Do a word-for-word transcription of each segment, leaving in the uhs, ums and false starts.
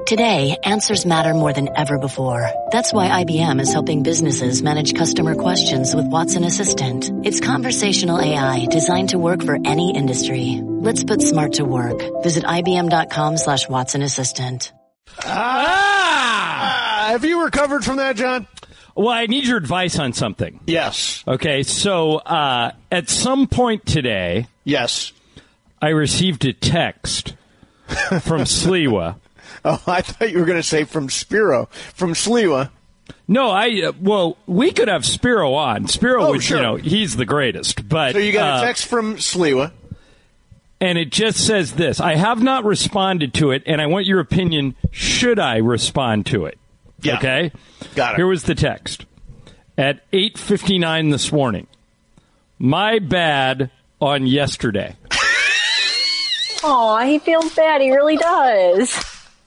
Today, answers matter more than ever before. That's why I B M is helping businesses manage customer questions with Watson Assistant. It's conversational A I designed to work for any industry. Let's put smart to work. Visit ibm.com slash Watson Assistant. Ah! Have you recovered from that, John? Well, I need your advice on something. Yes. Okay, so uh, at some point today... Yes. I received a text from Sliwa. Oh, I thought you were going to say from Spiro. From Sliwa. No, I, uh, well, we could have Spiro on. Spiro, oh, was, sure. you know, he's the greatest. But So you got uh, a text from Sliwa. And it just says this. I have not responded to it, and I want your opinion. Should I respond to it? Yeah. Okay? Got it. Here was the text. At eight fifty-nine this morning. My bad on yesterday. Aw, he feels bad. He really does.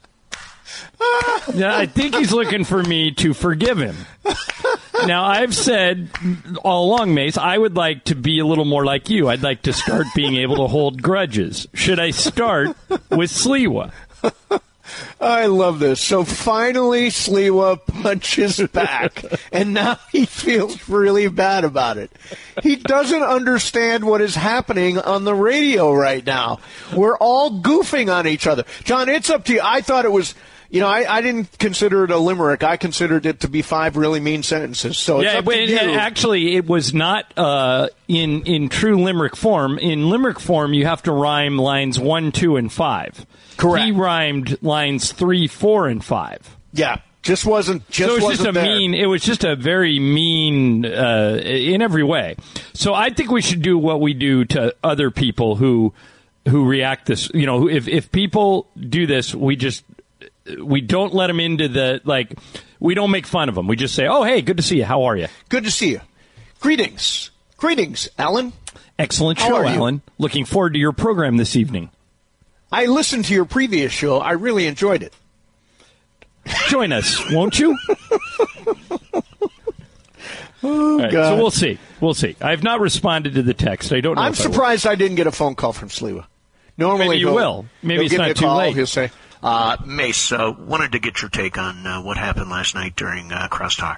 Yeah, I think he's looking for me to forgive him. Now, I've said all along, Mace, I would like to be a little more like you. I'd like to start being able to hold grudges. Should I start with Sliwa? I love this. So finally, Sliwa punches back, and now he feels really bad about it. He doesn't understand what is happening on the radio right now. We're all goofing on each other. John, it's up to you. I thought it was... You know, I, I didn't consider it a limerick. I considered it to be five really mean sentences. So it's yeah, up but to it, you. actually, it was not uh, in in true limerick form. In limerick form, you have to rhyme lines one, two, and five. Correct. He rhymed lines three, four, and five. Yeah, just wasn't. Just so it was wasn't just a there. mean. It was just a very mean uh, in every way. So I think we should do what we do to other people who who react this. You know, if if people do this, we just. We don't let them into the, like, we don't make fun of them. We just say, oh, hey, good to see you. How are you? Good to see you. Greetings. Greetings, Alan. Excellent How show, are you? Alan. Looking forward to your program this evening. I listened to your previous show. I really enjoyed it. Join us, won't you? Oh, right, God. so we'll see. We'll see. I have not responded to the text. I don't know I'm if I will. surprised I, didn't get a phone call from Sliwa. Normally Maybe you he'll- will. Maybe he'll it's give me not a too call. late. He'll say, Uh, Mace, uh, wanted to get your take on uh, what happened last night during uh, Crosstalk.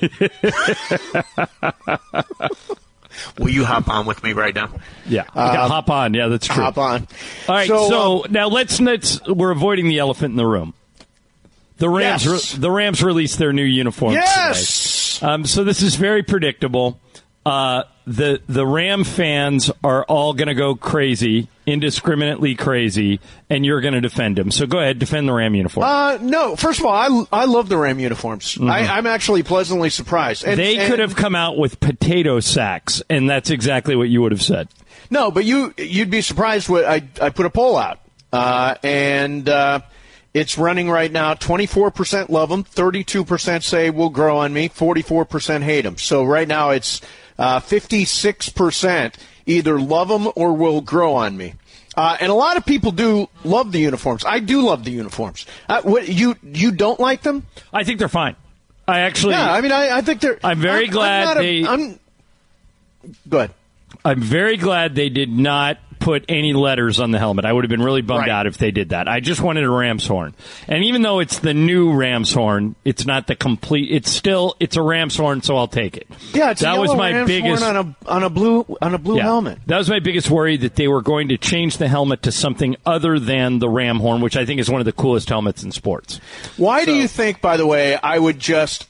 Will you hop on with me right now? Yeah, uh, hop on. Yeah, that's true. Hop on. All right, so, so uh, now let's let's we're avoiding the elephant in the room. The Rams, Yes. re- the Rams released their new uniforms Yes. today. Um, so this is very predictable. Uh, the the Ram fans are all going to go crazy, indiscriminately crazy, and you're going to defend them. So go ahead, defend the Ram uniform. Uh, no, first of all, I, I love the Ram uniforms. Mm-hmm. I, I'm actually pleasantly surprised. And, they and, could have come out with potato sacks, and that's exactly what you would have said. No, but you, you'd be surprised what I, I put a poll out. Uh, and, uh, it's running right now. twenty-four percent love them, thirty-two percent say will grow on me, forty-four percent hate them. So right now it's uh, fifty-six percent either love them or will grow on me. Uh, and a lot of people do love the uniforms. I do love the uniforms. Uh, what you you don't like them? I think they're fine. I actually. Yeah, I mean, I, I think they're. I'm very I'm, glad I'm not a, they. I'm, go ahead. I'm very glad they did not put any letters on the helmet. I would have been really bummed Right. out if they did that. I just wanted a ram's horn. And even though it's the new ram's horn, it's not the complete. It's still it's a ram's horn, so I'll take it. Yeah, it's that a was yellow my Rams biggest horn on a on a blue on a blue yeah, helmet. That was my biggest worry, that they were going to change the helmet to something other than the ram horn, which I think is one of the coolest helmets in sports. Why So- do you think, by the way, I would just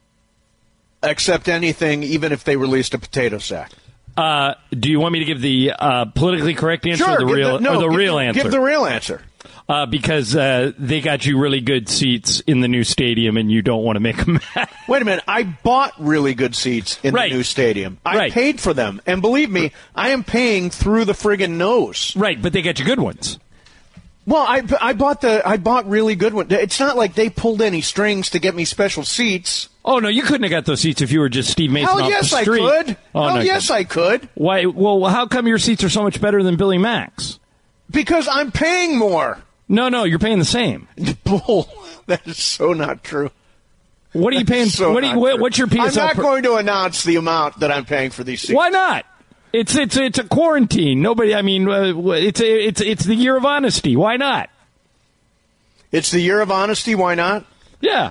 accept anything, even if they released a potato sack? Uh, do you want me to give the uh, politically correct answer Sure, or the give real the, no, or the give real the, answer? Give the real answer. Uh, because uh, they got you really good seats in the new stadium, and you don't want to make them mad. Wait a minute. I bought really good seats in Right. the new stadium. I Right. paid for them. And believe me, I am paying through the friggin' nose. Right, but they got you good ones. Well, I, I bought the I bought really good ones. It's not like they pulled any strings to get me special seats. Oh, no, you couldn't have got those seats if you were just Steve Mason Hell off yes, the I street. could. Oh, Hell no, yes, I could. Why? Well, how come your seats are so much better than Billy Mack's? Because I'm paying more. No, no, you're paying the same. Bull. That is so not true. What are you paying? So what, are you, not what true. what's your P S L? I'm not per- going to announce the amount that I'm paying for these seats. Why not? It's it's it's a quarantine. Nobody. I mean, uh, it's a, it's it's the year of honesty. Why not? It's the year of honesty. Why not? Yeah.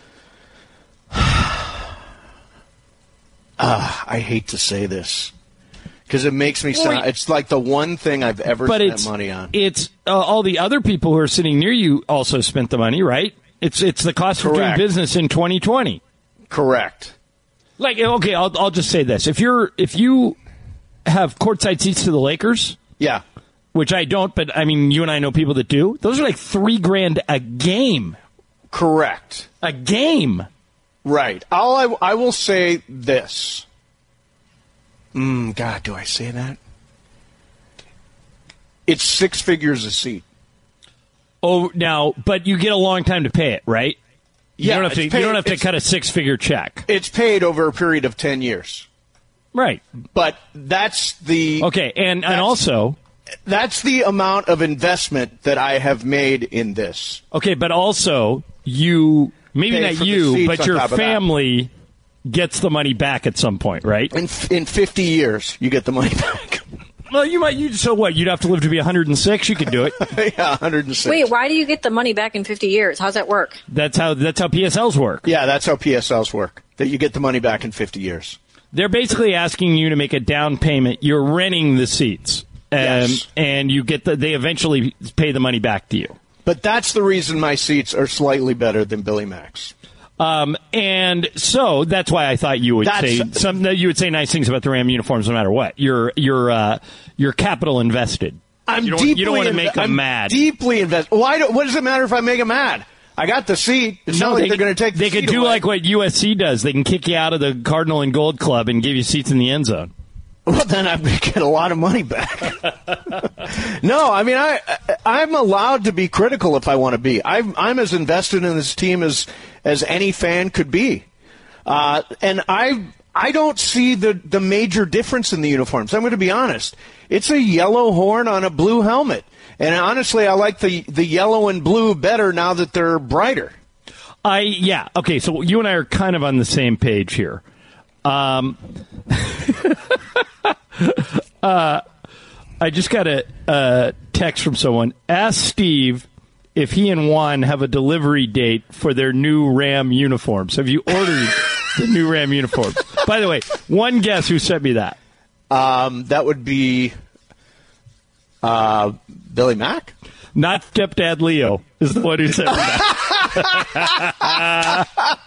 uh, I hate to say this because it makes me sound. It's like the one thing I've ever but spent it's, money on. It's uh, all the other people who are sitting near you also spent the money, right? It's it's the cost Correct. of doing business in twenty twenty. Correct. Like, okay, I'll I'll just say this: if you're if you have courtside seats to the Lakers, yeah, which I don't, but I mean, you and I know people that do. Those are like three grand a game. Correct. A game. Right. All I I will say this. Mm, God, do I say that? It's six figures a seat. Oh, now, but you get a long time to pay it, right? You Yeah, don't have to. it's paid- you don't have to it's- cut a six-figure check, It's paid over a period of ten years. right? But that's the Okay, and and That's- also, that's the amount of investment that I have made in this. okay, but also you maybe Pay not for the you, seats but on your top of that. family gets the money back at some point, right? In in fifty years, you get the money back. Well, you might. You so what? You'd have to live to be one hundred six. You could do it. Yeah, one hundred six. Wait, why do you get the money back in fifty years? How's that work? That's how. That's how P S Ls work. Yeah, that's how P S Ls work. That you get the money back in fifty years. They're basically asking you to make a down payment. You're renting the seats, um, Yes. and you get the. They eventually pay the money back to you. But that's the reason my seats are slightly better than Billy Mack's. Um, and so that's why I thought you would That's- say some. You would say nice things about the Ram uniforms, no matter what. You're you're uh, you're capital invested. I'm you don't, deeply you don't want to inve- make them I'm mad. Deeply invested. Why? Do, what does it matter if I make them mad? I got the seat. It's not like they're going to take. The They could seat do away. like what U S C does. They can kick you out of the Cardinal and Gold Club and give you seats in the end zone. Well, then I get a lot of money back. No, I mean I I'm allowed to be critical if I want to be. I'm I'm as invested in this team as as any fan could be, uh, and I I don't see the the major difference in the uniforms. I'm going to be honest. It's a yellow horn on a blue helmet, and honestly, I like the the yellow and blue better now that they're brighter. I yeah okay. So you and I are kind of on the same page here. Um, uh, I just got a, a text from someone. Ask Steve if he and Juan have a delivery date for their new Ram uniforms. Have you ordered the new Ram uniforms? By the way, one guess who sent me that. Um, that would be uh, Billy Mack. Not stepdad Leo is the one who sent me that.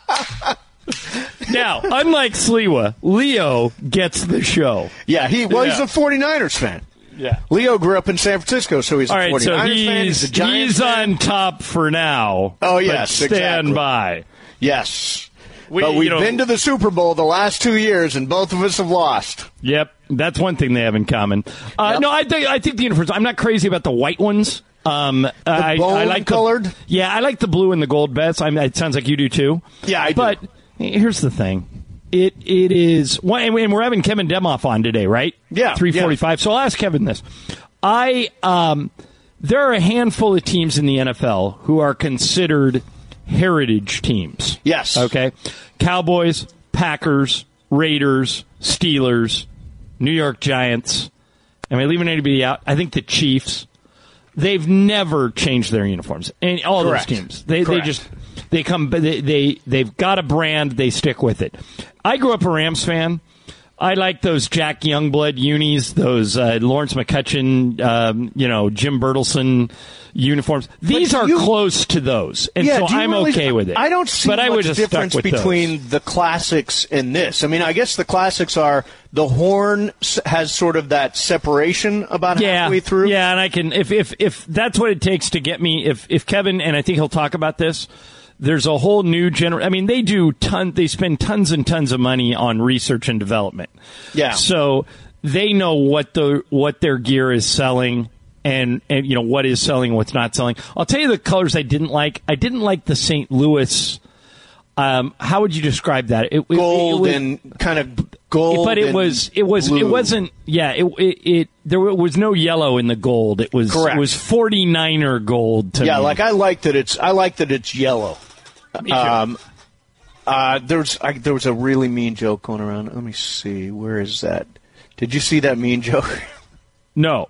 Now, unlike Sliwa, Leo gets the show. Yeah, he well, he's Yeah. a 49ers fan. Yeah. Leo grew up in San Francisco, so he's a All right, 49ers so fan. he's, He's a Giants he's fan. on top for now. Oh, but yes, stand exactly. by. Yes. We- but we've you know- been to the Super Bowl the last two years, and both of us have lost. Yep, that's one thing they have in common. Uh, Yep. No, I think I think the uniforms. I'm not crazy about the white ones. Um, I, bone I like colored? The, yeah, I like the blue and the gold bets. I mean, it sounds like you do too. Yeah, I do. But here's the thing. It it is, well, and we're having Kevin Demoff on today, right? Yeah, three forty-five. So I'll ask Kevin this. I um, there are a handful of teams in the N F L who are considered heritage teams. Yes. Okay. Cowboys, Packers, Raiders, Steelers, New York Giants. Am I leaving anybody out? I think the Chiefs. They've never changed their uniforms. And all Correct. those teams. They Correct. they just they come they, they they've got a brand, they stick with it. I grew up a Rams fan. I like those Jack Youngblood unis, those uh, Lawrence McCutcheon, um, you know, Jim Bertelson uniforms. These But are you- close to those, and Yeah, so do you I'm really- okay with it. I don't see but I much would have difference stuck with between those. the classics and this. I mean, I guess the classics are the horn s- has sort of that separation about yeah, halfway through. Yeah, and I can if if if that's what it takes to get me. If if Kevin, and I think he'll talk about this. There's a whole new gener. I mean, they do ton. They spend tons and tons of money on research and development. Yeah. So they know what the what their gear is selling, and and you know what is selling, what's not selling. I'll tell you the colors I didn't like. I didn't like the Saint Louis. Um, how would you describe that? It, it- Gold it was- and kind of gold, but it and was it was blue. it wasn't yeah it, it it there was no yellow in the gold. It was Correct. it was forty-niner gold to Yeah, me. like I like that it's I like that it's yellow. Me too. Um, uh, there's I, there was a really mean joke going around. Let me see, where is that? Did you see that mean joke? no.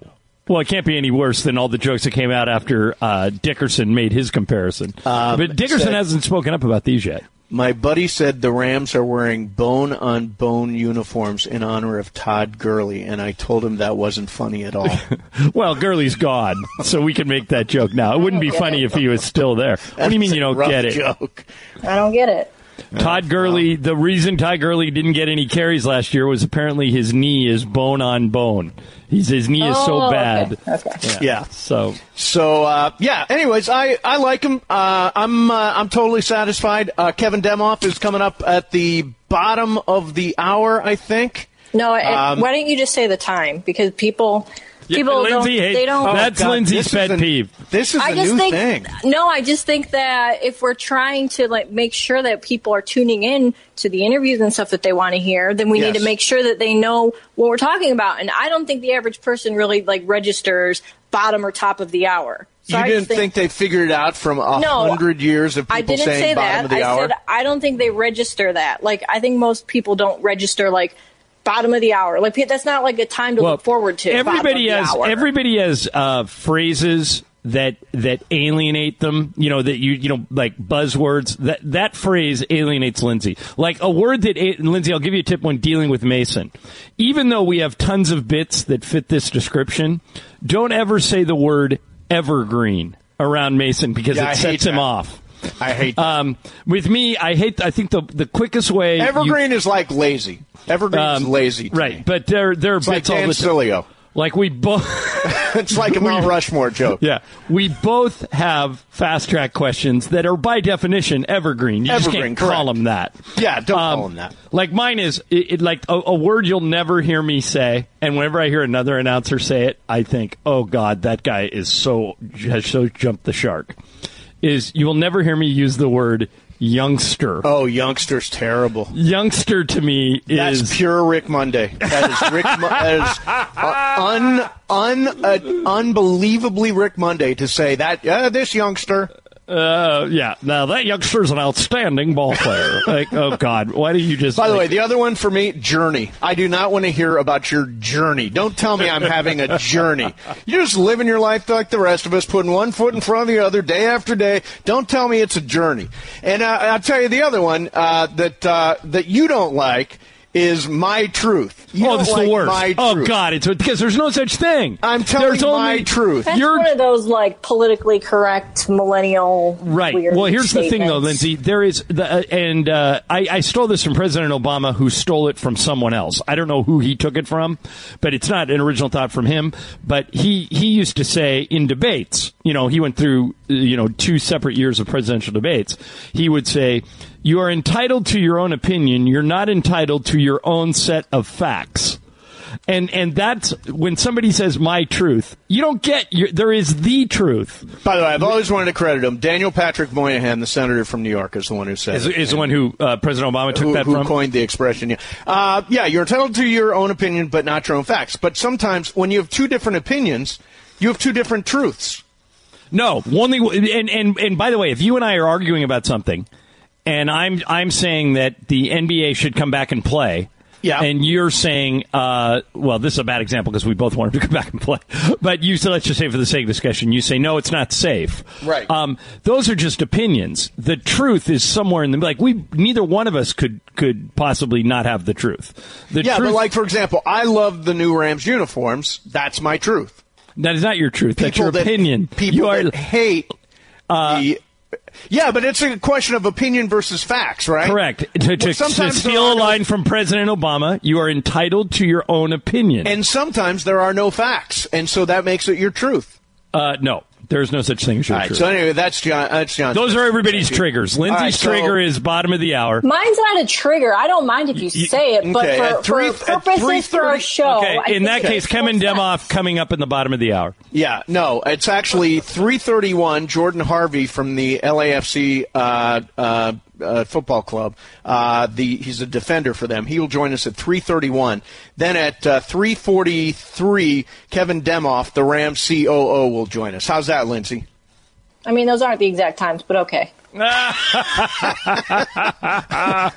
Well, it can't be any worse than all the jokes that came out after uh, Dickerson made his comparison. Um, but Dickerson said, hasn't spoken up about these yet. My buddy said the Rams are wearing bone-on-bone uniforms in honor of Todd Gurley, and I told him that wasn't funny at all. Well, Gurley's gone, so we can make that joke now. It wouldn't be funny if he was still there. What do you mean you don't get it? Joke. I don't get it. Todd Gurley, the reason Todd Gurley didn't get any carries last year was apparently his knee is bone on bone. He's, his knee is oh, so bad. Okay. okay. Yeah. yeah. So, so uh, yeah. Anyways, I, I like him. Uh, I'm uh, I'm totally satisfied. Uh, Kevin Demoff is coming up at the bottom of the hour, I think. No, Um, why don't you just say the time? Because people. yeah, People Lindsay don't, hates, they don't. oh, that's God, Lindsay's this pet is a- peeve. This is I a just new think thing. no. I just think that if we're trying to like make sure that people are tuning in to the interviews and stuff that they want to hear, then we Yes. need to make sure that they know what we're talking about. And I don't think the average person really like registers bottom or top of the hour. So You I didn't just think, they figured it out from a No, hundred years of people I didn't saying say bottom that. of the I hour? said I don't think they register that. Like I think most people don't register like bottom of the hour. Like that's not like a time to Well, look forward to. Everybody bottom of has the hour. everybody has uh, phrases that that alienate them. You know that you you know like buzzwords. That that phrase alienates Lindsay. Like a word that Lindsay. I'll give you a tip when dealing with Mason. Even though we have tons of bits that fit this description, don't ever say the word evergreen around Mason because Yeah, I it hate sets him that. off. I hate that. Um, with me, I hate. I think the the quickest way you- Evergreen is like lazy. Evergreen is um, lazy. to right? me. But there there are It's like bits all Dan the time. Sileo. Like we both. It's like a Mount Rushmore joke. Yeah, we both have fast track questions that are by definition evergreen. You Evergreen, just can't call correct. them that. Yeah, don't Um, call them that. Like mine is it, it, like a, a word you'll never hear me say, and whenever I hear another announcer say it, I think, "Oh God, that guy is so has so jumped the shark." Is you will never hear me use the word youngster. Oh, youngster's terrible. Youngster to me is That's pure Rick Monday. That is Rick. Mo- that is uh, un un uh, unbelievably Rick Monday to say that. Uh, this youngster. Uh, yeah. Now that youngster's an outstanding ball player. Like, oh God, why do you just? By the like, way, the other one for me, journey. I do not want to hear about your journey. Don't tell me I'm having a journey. You're just living your life like the rest of us, putting one foot in front of the other day after day. Don't tell me it's a journey. And uh, I'll tell you the other one uh, that uh, that you don't like is my truth. You oh, don't this is like the worst. My Oh truth. God, it's because there's no such thing. I'm telling there's you only, my truth. That's You're one of those like politically correct millennial. Right. Weird Well, here's the thing, though, statements. Lindsay. There is, the, uh, and uh, I, I stole this from President Obama, who stole it from someone else. I don't know who he took it from, but it's not an original thought from him. But he he used to say in debates, you know, he went through, you know, two separate years of presidential debates. He would say, "You are entitled to your own opinion. You're not entitled to your own set of facts." And and that's when somebody says my truth, you don't get your, there is the truth. By the way, I've always wanted to credit him. Daniel Patrick Moynihan, the senator from New York, is the one who said Is, it. is the one who uh, President Obama took who, that who from? coined the expression. Yeah. Uh, yeah, you're entitled to your own opinion, but not your own facts. But sometimes when you have two different opinions, you have two different truths. No, only and and and by the way, if you and I are arguing about something, and I'm I'm saying that the N B A should come back and play. Yeah. And you're saying, uh, well, this is a bad example because we both wanted to come back and play. But you said, let's just say for the sake of discussion, you say, no, it's not safe. Right. Um, those are just opinions. The truth is somewhere in the, like, we, neither one of us could, could possibly not have the truth. The Yeah, truth, but like, for example, I love the new Rams uniforms. That's my truth. that is not your truth. That's your that, opinion. People you are, that hate uh, the... Yeah, but it's a question of opinion versus facts, right? correct. To, to, Well, to sometimes steal there a are no- line from President Obama, you are entitled to your own opinion. And sometimes there are no facts, and so that makes it your truth. Uh, no, there's no such thing as your All right, truth. so anyway, that's John. That's John. Those are everybody's Thank you. triggers. Lindsay's All right, so- trigger is bottom of the hour. Mine's not a trigger. I don't mind if you say it, but okay, for, at three- for at purposes for our three thirty show, Okay, I in think that it case, makes Kevin more Demoff sense. coming up in the bottom of the hour. Yeah, no, it's actually three thirty-one. Jordan Harvey from the L A F C uh, uh, uh, football club. Uh, the he's a defender for them. He will join us at three thirty-one. Then at uh, three forty-three, Kevin Demoff, the Rams C O O, will join us. How's that, Lindsay? I mean, those aren't the exact times, but okay.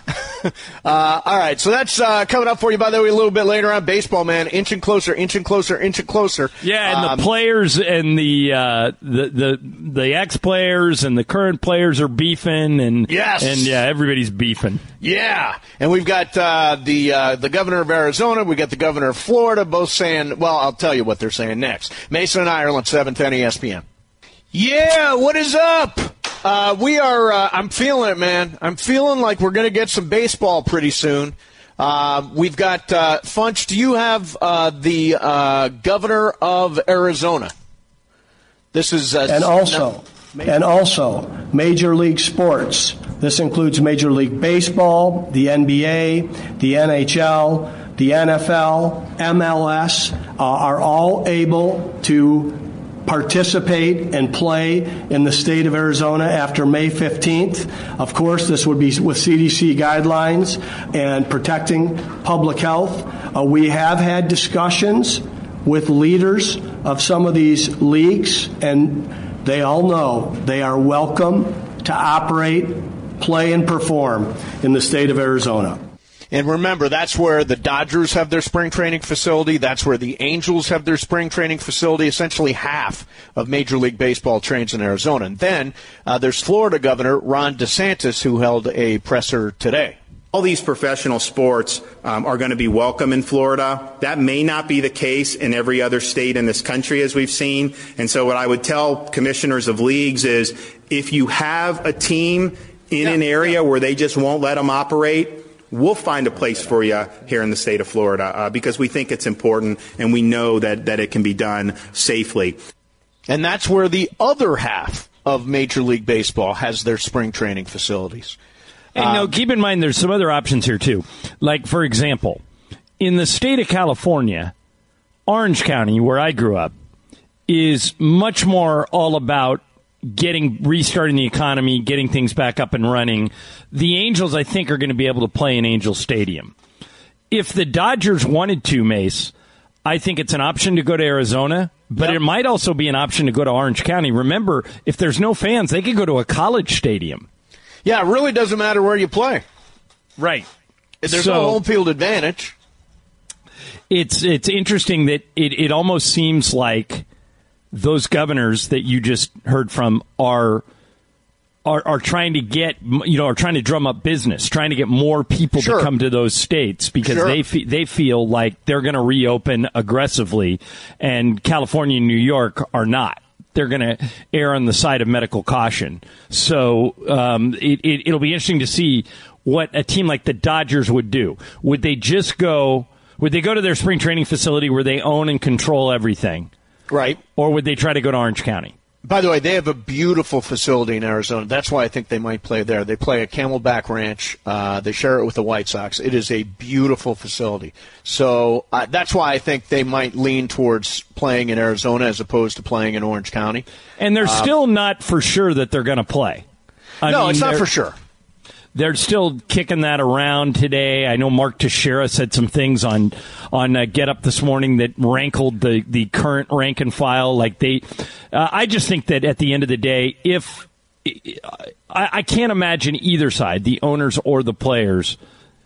uh, all right, so that's uh, coming up for you, by the way, a little bit later on. Baseball, man, inching closer, inching closer, inching closer. Yeah, and um, the players and the, uh, the the the ex-players and the current players are beefing. And, yes. And, yeah, everybody's beefing. Yeah, and we've got uh, the uh, the governor of Arizona, we got the governor of Florida, both saying, well, I'll tell you what they're saying next. Mason and Ireland, seven ten E S P N. Yeah, what is up? Uh, we are, uh, I'm feeling it, man. I'm feeling like we're going to get some baseball pretty soon. Uh, we've got, uh, Funch, do you have uh, the uh, governor of Arizona? This is... Uh, and also, no, and also, Major League Sports. This includes Major League Baseball, the N B A, the N H L, the N F L, M L S, uh, are all able to participate and play in the state of Arizona after May fifteenth. Of course, this would be with C D C guidelines and protecting public health. Uh, we have had discussions with leaders of some of these leagues, and they all know they are welcome to operate, play, and perform in the state of Arizona. And remember, that's where the Dodgers have their spring training facility. That's where the Angels have their spring training facility. Essentially half of Major League Baseball trains in Arizona. And then uh, there's Florida Governor Ron DeSantis, who held a presser today. All these professional sports um, are going to be welcome in Florida. That may not be the case in every other state in this country, as we've seen. And so what I would tell commissioners of leagues is if you have a team in yeah, an area yeah. where they just won't let them operate, we'll find a place for you here in the state of Florida uh, because we think it's important and we know that, that it can be done safely. And that's where the other half of Major League Baseball has their spring training facilities. And um, no, keep in mind there's some other options here, too. Like, for example, in the state of California, Orange County, where I grew up, is much more all about getting restarting the economy, getting things back up and running. The Angels, I think, are going to be able to play in Angel Stadium. If the Dodgers wanted to, Mace, I think it's an option to go to Arizona, but yep. it might also be an option to go to Orange County. Remember, if there's no fans, they could go to a college stadium. Yeah, it really doesn't matter where you play. Right. There's so, no home field advantage. It's it's interesting that it, it almost seems like those governors that you just heard from are, are are trying to get, you know, are trying to drum up business, trying to get more people sure. to come to those states because sure. they fe- they feel like they're going to reopen aggressively, and California and New York are not. They're going to err on the side of medical caution. So um, it, it, it'll be interesting to see what a team like the Dodgers would do. Would they just go? Would they go to their spring training facility where they own and control everything? Right. Or would they try to go to Orange County? By the way, they have a beautiful facility in Arizona. That's why I think they might play there. They play at Camelback Ranch. Uh, they share it with the White Sox. It is a beautiful facility. So uh, that's why I think they might lean towards playing in Arizona as opposed to playing in Orange County. And they're um, still not for sure that they're going to play. I no, mean, it's not for sure. They're still kicking that around today. I know Mark Teixeira said some things on on uh, Get Up this morning that rankled the, the current rank and file. Like they, uh, I just think that at the end of the day, if I, I can't imagine either side, the owners or the players,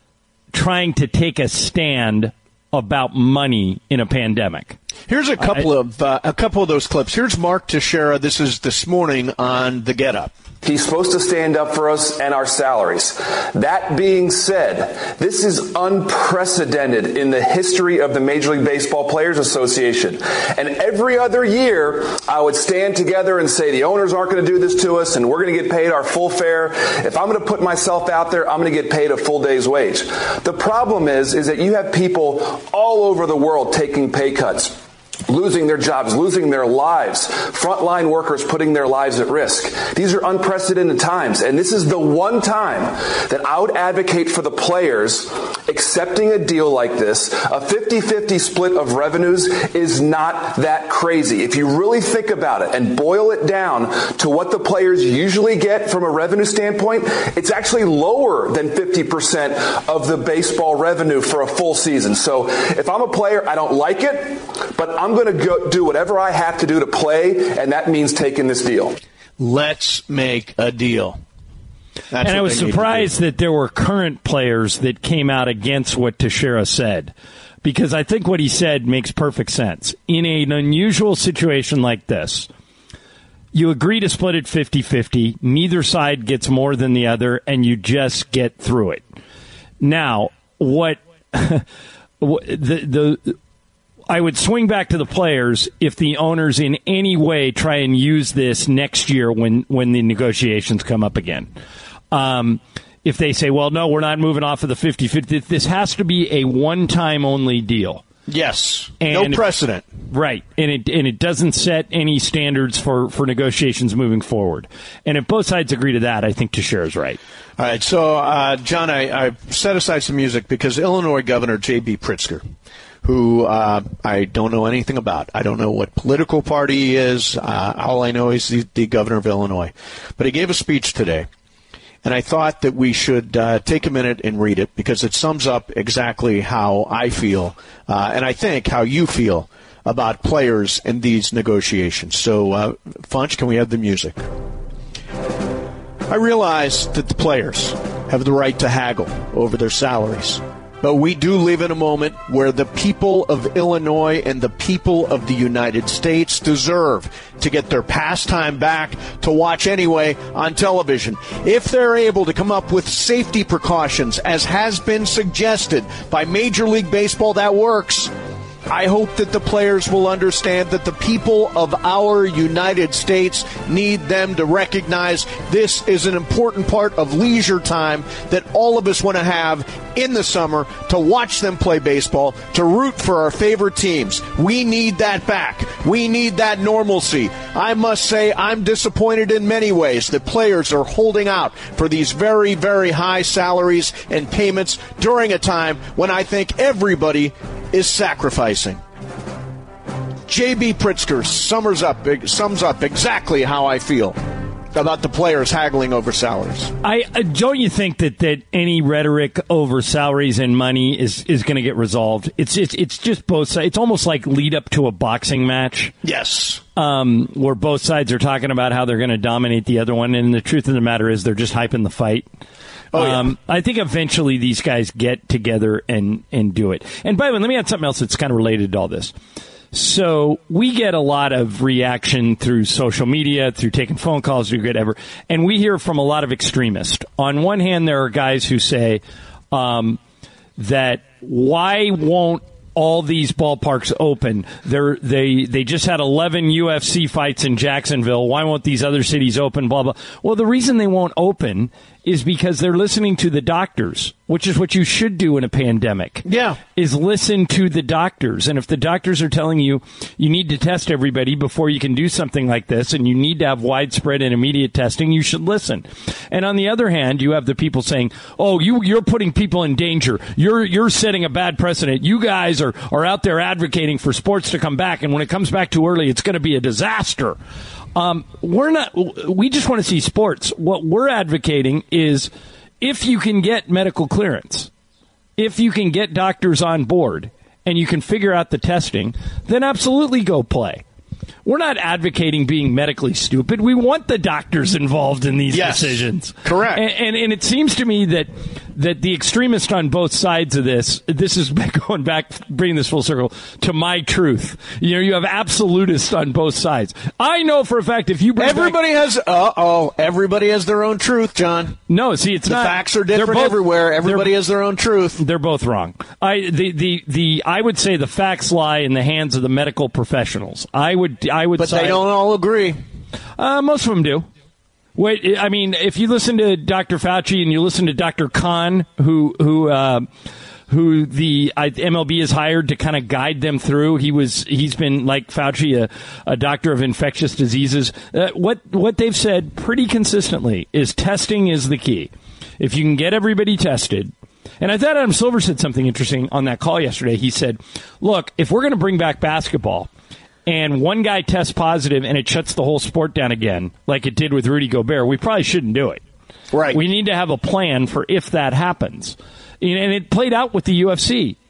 trying to take a stand about money in a pandemic. Here's a couple I, of uh, a couple of those clips. Here's Mark Teixeira. This is this morning on the Get Up. He's supposed to stand up for us and our salaries. That being said, this is unprecedented in the history of the Major League Baseball Players Association. And every other year, I would stand together and say the owners aren't going to do this to us and we're going to get paid our full fare. If I'm going to put myself out there, I'm going to get paid a full day's wage. The problem is, is that you have people all over the world taking pay cuts, losing their jobs, losing their lives, frontline workers putting their lives at risk. These are unprecedented times, and this is the one time that I would advocate for the players accepting a deal like this. A fifty-fifty split of revenues is not that crazy. If you really think about it and boil it down to what the players usually get from a revenue standpoint, it's actually lower than fifty percent of the baseball revenue for a full season. So if I'm a player, I don't like it, but I'm going to go do whatever I have to do to play, and that means taking this deal. Let's make a deal. That's and I was surprised that there were current players that came out against what Teixeira said, because I think what he said makes perfect sense. In an unusual situation like this, you agree to split it fifty-fifty, neither side gets more than the other, and you just get through it. Now, what the the I would swing back to the players if the owners in any way try and use this next year when, when the negotiations come up again. Um, if they say, well, no, we're not moving off of the fifty-fifty, this has to be a one-time only deal. Yes. And no precedent. Right. And it and it doesn't set any standards for, for negotiations moving forward. And if both sides agree to that, I think Teixeira's right. All right. So, uh, John, I, I set aside some music because Illinois Governor J B. Pritzker, who uh, I don't know anything about. I don't know what political party he is. Uh, all I know is the, the governor of Illinois. But he gave a speech today, and I thought that we should uh, take a minute and read it because it sums up exactly how I feel, uh, and I think how you feel about players in these negotiations. So, uh, Funch, can we have the music? I realize that the players have the right to haggle over their salaries. But we do live in a moment where the people of Illinois and the people of the United States deserve to get their pastime back to watch anyway on television. If they're able to come up with safety precautions, as has been suggested by Major League Baseball, that works. I hope that the players will understand that the people of our United States need them to recognize this is an important part of leisure time that all of us want to have in the summer to watch them play baseball, to root for our favorite teams. We need that back. We need that normalcy. I must say I'm disappointed in many ways that players are holding out for these very, very high salaries and payments during a time when I think everybody is sacrificing. J B. Pritzker sums up, sums up exactly how I feel about the players haggling over salaries. I uh, don't you think that, that any rhetoric over salaries and money is, is going to get resolved? It's, it's it's just both sides. It's almost like lead up to a boxing match. Yes. Um, where both sides are talking about how they're going to dominate the other one, and the truth of the matter is they're just hyping the fight. Oh, yeah. um, I think eventually these guys get together and, and do it. And by the way, let me add something else that's kind of related to all this. So we get a lot of reaction through social media, through taking phone calls, through whatever, and we hear from a lot of extremists. On one hand, there are guys who say um, that why won't all these ballparks open? They're, they they just had eleven U F C fights in Jacksonville. Why won't these other cities open? Blah, blah. Well, the reason they won't open is because they're listening to the doctors, which is what you should do in a pandemic. Yeah. Is listen to the doctors. And if the doctors are telling you you need to test everybody before you can do something like this, and you need to have widespread and immediate testing, you should listen. And on the other hand, you have the people saying, oh, you, you're putting people in danger. You're you're setting a bad precedent. You guys are, are out there advocating for sports to come back, and when it comes back too early, it's going to be a disaster. Um, we're not, we just want to see sports. What we're advocating is if you can get medical clearance, if you can get doctors on board and you can figure out the testing, then absolutely go play. We're not advocating being medically stupid. We want the doctors involved in these yes, decisions. Correct. And, and, and it seems to me that that the extremists on both sides of this, this is going back, bringing this full circle, to my truth. You know, you have absolutists on both sides. I know for a fact if you bring Everybody back, has, uh-oh, everybody has their own truth, John. No, see, it's the not. The facts are different both, everywhere. Everybody has their own truth. They're both wrong. I the, the, the I would say the facts lie in the hands of the medical professionals. I would I would But say, they don't all agree. Uh, most of them do. Wait, I mean, if you listen to Doctor Fauci and you listen to Doctor Khan, who who uh, who the M L B has hired to kind of guide them through, he was he's been like Fauci, a, a doctor of infectious diseases. Uh, what what they've said pretty consistently is testing is the key. If you can get everybody tested. And I thought Adam Silver said something interesting on that call yesterday. He said, look, if we're going to bring back basketball, and one guy tests positive and it shuts the whole sport down again, like it did with Rudy Gobert, we probably shouldn't do it. Right. We need to have a plan for if that happens. And it played out with the U F C.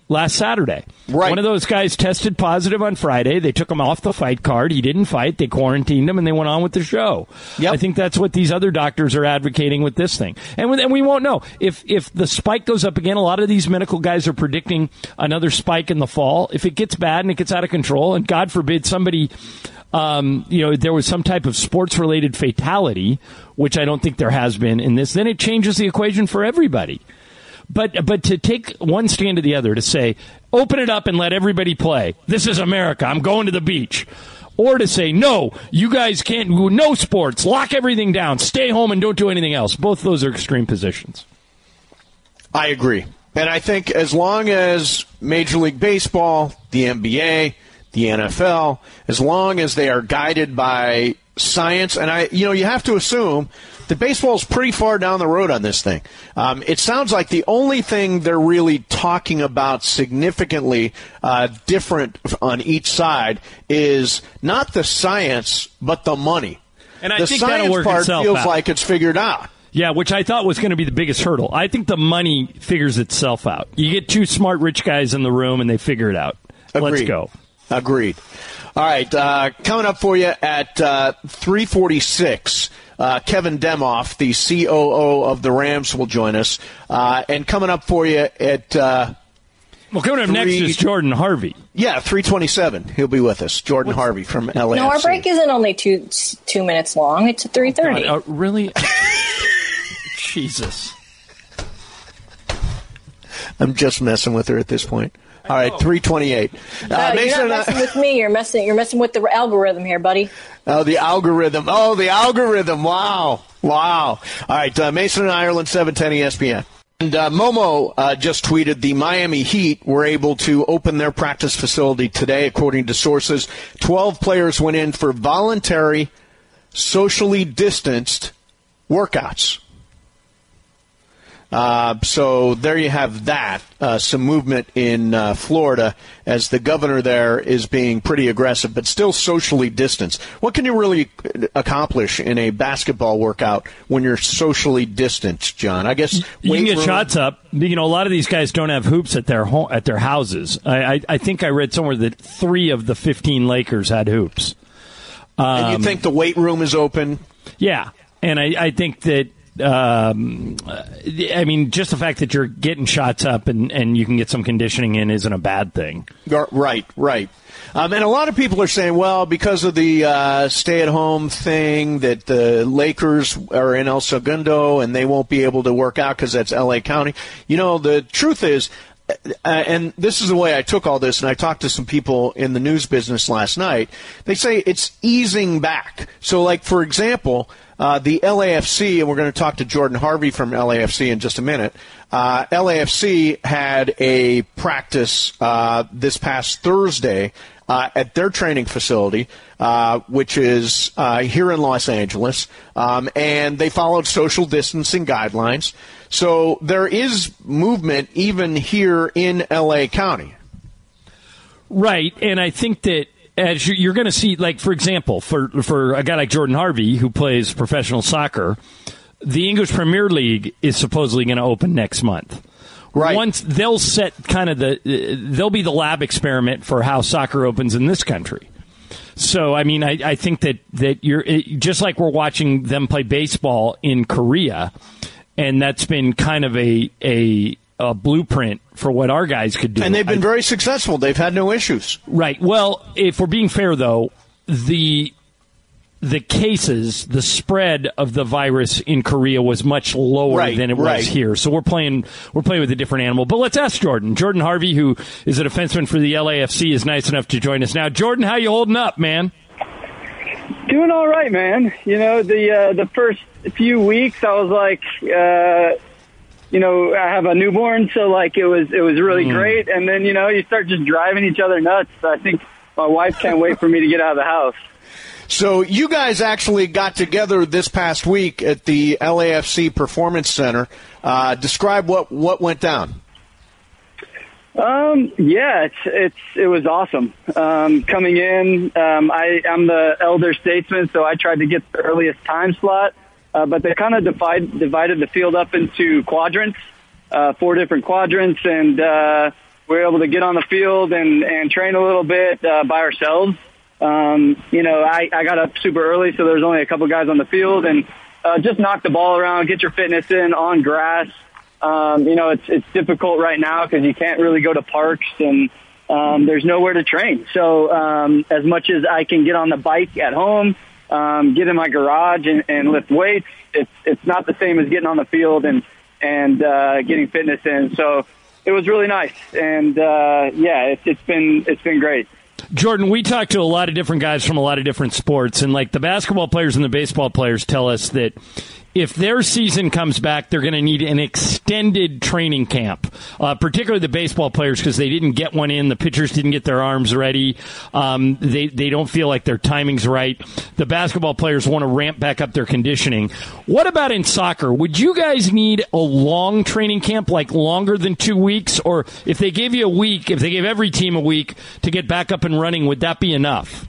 last Saturday. Right. One of those guys tested positive on Friday. They took him off the fight card. He didn't fight. They quarantined him, and they went on with the show. Yep. I think that's what these other doctors are advocating with this thing. And, and we won't know. If, if the spike goes up again, a lot of these medical guys are predicting another spike in the fall. If it gets bad and it gets out of control, and God forbid somebody... Um, you know, there was some type of sports-related fatality, which I don't think there has been in this, then it changes the equation for everybody. But but to take one stand to the other, to say, open it up and let everybody play. This is America. I'm going to the beach. Or to say, no, you guys can't, no sports, lock everything down, stay home and don't do anything else. Both of those are extreme positions. I agree. And I think as long as Major League Baseball, the N B A, the N F L, as long as they are guided by science, and I, you know, you have to assume that baseball's pretty far down the road on this thing. Um, it sounds like the only thing they're really talking about significantly uh, different on each side is not the science, but the money. And I the think that'll work part itself feels out. like it's figured out. Yeah, which I thought was going to be the biggest hurdle. I think the money figures itself out. You get two smart rich guys in the room, and they figure it out. Agreed. Let's go. Agreed. All right, uh, coming up for you at uh, three forty-six, uh, Kevin Demoff, the C O O of the Rams, will join us. Uh, and coming up for you at... Uh, well, coming up three, next is Jordan Harvey. Yeah, three twenty-seven. He'll be with us. Jordan What's, Harvey from L A F C. No, our break isn't only two two minutes long. It's at three thirty. Oh, uh, really? Jesus. I'm just messing with her at this point. All right, three twenty-eight. Uh, uh, you're not messing I, with me. You're messing. You're messing with the algorithm here, buddy. Oh, the algorithm. Oh, the algorithm. Wow, wow. All right, uh, Mason and Ireland, seven ten E S P N. And uh, Momo uh, just tweeted the Miami Heat were able to open their practice facility today, according to sources. Twelve players went in for voluntary, socially distanced workouts. Uh, so there you have that, uh, some movement in uh, Florida as the governor there is being pretty aggressive, but still socially distanced. What can you really accomplish in a basketball workout when you're socially distanced, John? I guess you can get room. shots up. You know, a lot of these guys don't have hoops at their home, at their houses. I, I, I think I read somewhere that three of the fifteen Lakers had hoops. Um, and you think the weight room is open? Yeah, and I, I think that. Um, I mean, just the fact that you're getting shots up and, and you can get some conditioning in isn't a bad thing. Right, right. Um, and a lot of people are saying, well, because of the uh, stay-at-home thing, that the Lakers are in El Segundo and they won't be able to work out because that's L A County. You know, the truth is, uh, and this is the way I took all this, and I talked to some people in the news business last night, they say it's easing back. So, like, for example... Uh, the L A F C, and we're going to talk to Jordan Harvey from L A F C in just a minute. Uh, L A F C had a practice uh, this past Thursday uh, at their training facility, uh, which is uh, here in Los Angeles, um, and they followed social distancing guidelines. So there is movement even here in L A County. Right, and I think that as you're going to see, like, for example, for for a guy like Jordan Harvey, who plays professional soccer, the English Premier League is supposedly going to open next month. Right. Once they'll set kind of the, they'll be the lab experiment for how soccer opens in this country. So, I mean, I, I think that, that you're, just like we're watching them play baseball in Korea, and that's been kind of a, a, a blueprint for what our guys could do. And they've been I, very successful. They've had no issues. Right. Well, if we're being fair, though, the the cases, the spread of the virus in Korea was much lower right, than it was right. here. So we're playing we're playing with a different animal. But let's ask Jordan. Jordan Harvey, who is a defenseman for the L A F C, is nice enough to join us now. Jordan, how you holding up, man? Doing all right, man. You know, the uh, the first few weeks, I was like, uh, you know, I have a newborn, so like it was it was really mm. great. And then, you know, you start just driving each other nuts. I think my wife can't wait for me to get out of the house. So you guys actually got together this past week at the L A F C Performance Center. Uh, describe what, what went down. Um, yeah, it's, it's, it was awesome. Um, coming in, um, I, I'm the elder statesman, so I tried to get the earliest time slot. Uh, but they kind of divide, divided the field up into quadrants, uh, four different quadrants. And, uh, we were able to get on the field and, and train a little bit uh, by ourselves. Um, you know, I, I got up super early, so there was only a couple guys on the field, and uh, just knock the ball around, get your fitness in on grass. Um, you know, it's it's difficult right now because you can't really go to parks and um, there's nowhere to train. So um, as much as I can get on the bike at home, um, get in my garage and, and lift weights, it's it's not the same as getting on the field and and uh, getting fitness in. So it was really nice, and uh, yeah, it's it's been it's been great. Jordan, we talk to a lot of different guys from a lot of different sports, and like the basketball players and the baseball players tell us that if their season comes back, they're going to need an extended training camp, uh, particularly the baseball players because they didn't get one in. The pitchers didn't get their arms ready. Um, they, they don't feel like their timing's right. The basketball players want to ramp back up their conditioning. What about in soccer? Would you guys need a long training camp, like longer than two weeks? Or if they gave you a week, if they gave every team a week to get back up and running, would that be enough?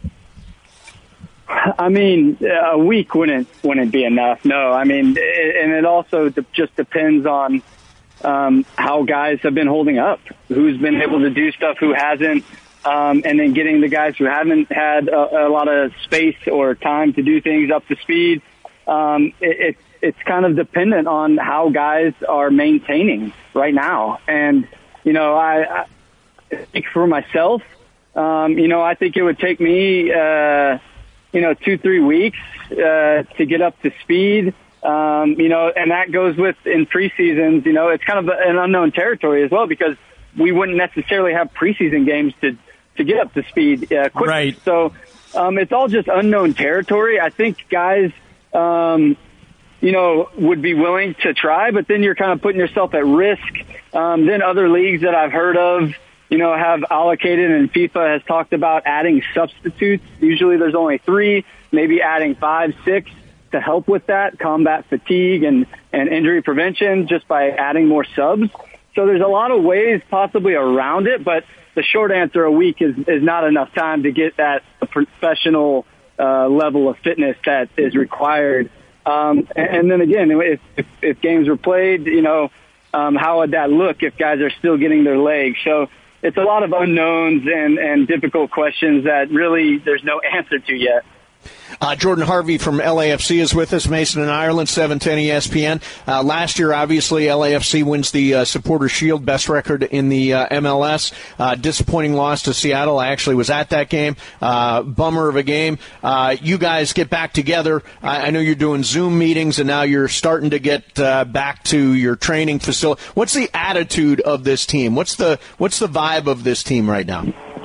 I mean, a week wouldn't wouldn't be enough. No, I mean, and it also just depends on um, how guys have been holding up, who's been able to do stuff, who hasn't, um, and then getting the guys who haven't had a, a lot of space or time to do things up to speed. Um, it, it, it's kind of dependent on how guys are maintaining right now. And you know, I, I speak for myself. Um, you know, I think it would take me. Uh, you know, two, three weeks, uh, to get up to speed. Um, you know, and that goes with in preseasons, you know, it's kind of an unknown territory as well because we wouldn't necessarily have preseason games to, to get up to speed, uh, quickly. Right. So, um, it's all just unknown territory. I think guys, um, you know, would be willing to try, but then you're kind of putting yourself at risk. Um, then other leagues that I've heard of, you know, have allocated, and FIFA has talked about adding substitutes. Usually there's only three, maybe adding five, six to help with that, combat fatigue and, and injury prevention just by adding more subs. So there's a lot of ways possibly around it, but the short answer, a week is, is not enough time to get that professional uh, level of fitness that is required. Um, and, and then again, if, if, if games were played, you know, um, how would that look if guys are still getting their legs? So it's a lot of unknowns and, and difficult questions that really there's no answer to yet. Uh, Jordan Harvey from L A F C is with us, Mason and Ireland, seven ten E S P N. Uh, last year, obviously, L A F C wins the uh, Supporter Shield, best record in the uh, M L S. Uh, disappointing loss to Seattle. I actually was at that game. Uh, bummer of a game. Uh, you guys get back together. I, I know you're doing Zoom meetings, and now you're starting to get uh, back to your training facility. What's the attitude of this team? What's the what's the vibe of this team right now?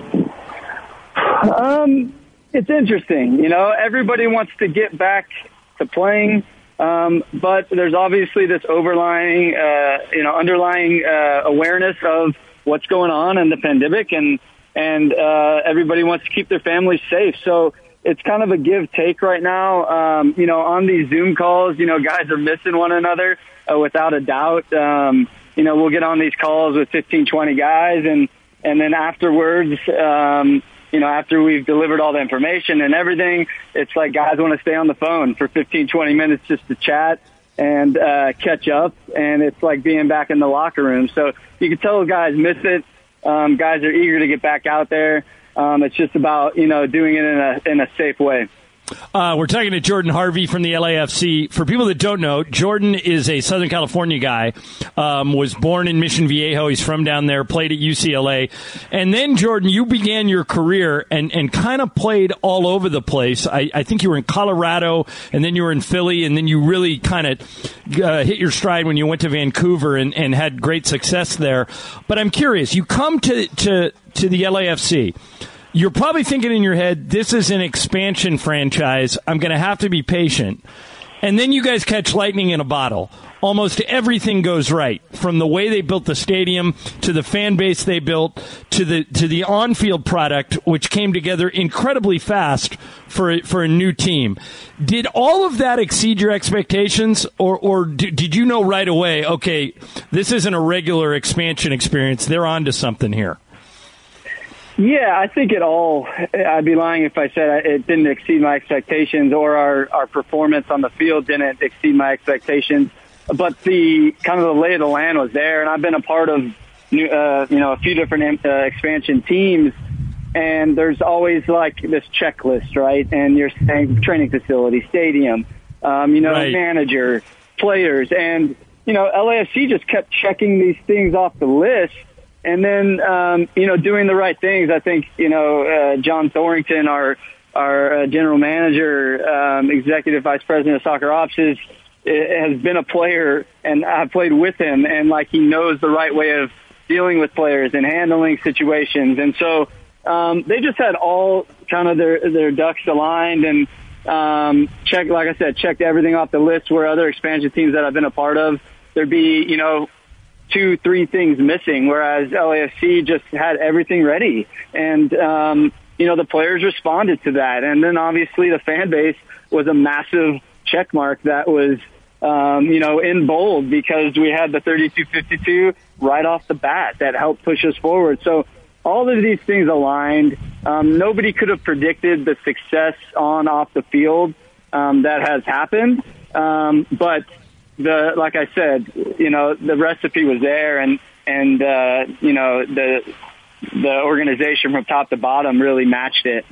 Um... It's interesting. You know, everybody wants to get back to playing, um, but there's obviously this overlying, uh, you know, underlying uh, awareness of what's going on in the pandemic, and and uh, everybody wants to keep their families safe. So it's kind of a give take right now. Um, you know, on these Zoom calls, you know, guys are missing one another uh, without a doubt. Um, you know, we'll get on these calls with fifteen, twenty guys, and and then afterwards. Um, You know, after we've delivered all the information and everything, it's like guys want to stay on the phone for fifteen, twenty minutes just to chat and uh, catch up. And it's like being back in the locker room. So you can tell guys miss it. Um, guys are eager to get back out there. Um, it's just about, you know, doing it in a in a safe way. Uh, we're talking to Jordan Harvey from the L A F C. For people that don't know, Jordan is a Southern California guy, um, was born in Mission Viejo. He's from down there, played at U C L A. And then, Jordan, you began your career and, and kind of played all over the place. I, I think you were in Colorado, and then you were in Philly, and then you really kind of uh, hit your stride when you went to Vancouver and, and had great success there. But I'm curious, you come to, to, to the L A F C. You're probably thinking in your head, this is an expansion franchise. I'm going to have to be patient. And then you guys catch lightning in a bottle. Almost everything goes right, from the way they built the stadium to the fan base they built to the to the on-field product, which came together incredibly fast for a, for a new team. Did all of that exceed your expectations, or or did you know right away, okay, this isn't a regular expansion experience, they're on to something here? Yeah, I think it all, I'd be lying if I said it didn't exceed my expectations or our, our performance on the field didn't exceed my expectations. But the kind of the lay of the land was there, and I've been a part of new, uh, you know, a few different uh, expansion teams, and there's always like this checklist, right? And you're saying training facility, stadium, um, you know, right. manager, players, and you know, L A F C just kept checking these things off the list, and then um, you know, doing the right things. I think you know, uh, John Thorrington, our our uh, general manager, um, executive vice president of soccer ops, is has been a player, and I've played with him, and like he knows the right way of dealing with players and handling situations, and so um, they just had all kind of their their ducks aligned and um, checked, like I said, checked everything off the list. Where other expansion teams that I've been a part of, there'd be you know two, three things missing, whereas L A F C just had everything ready, and um, you know the players responded to that, and then obviously the fan base was a massive check mark that was. Um, you know, in bold because we had the thirty-two fifty-two right off the bat that helped push us forward. So all of these things aligned. Um, nobody could have predicted the success on off the field um, that has happened. Um, but the like I said, you know, the recipe was there, and and uh, you know the the organization from top to bottom really matched it.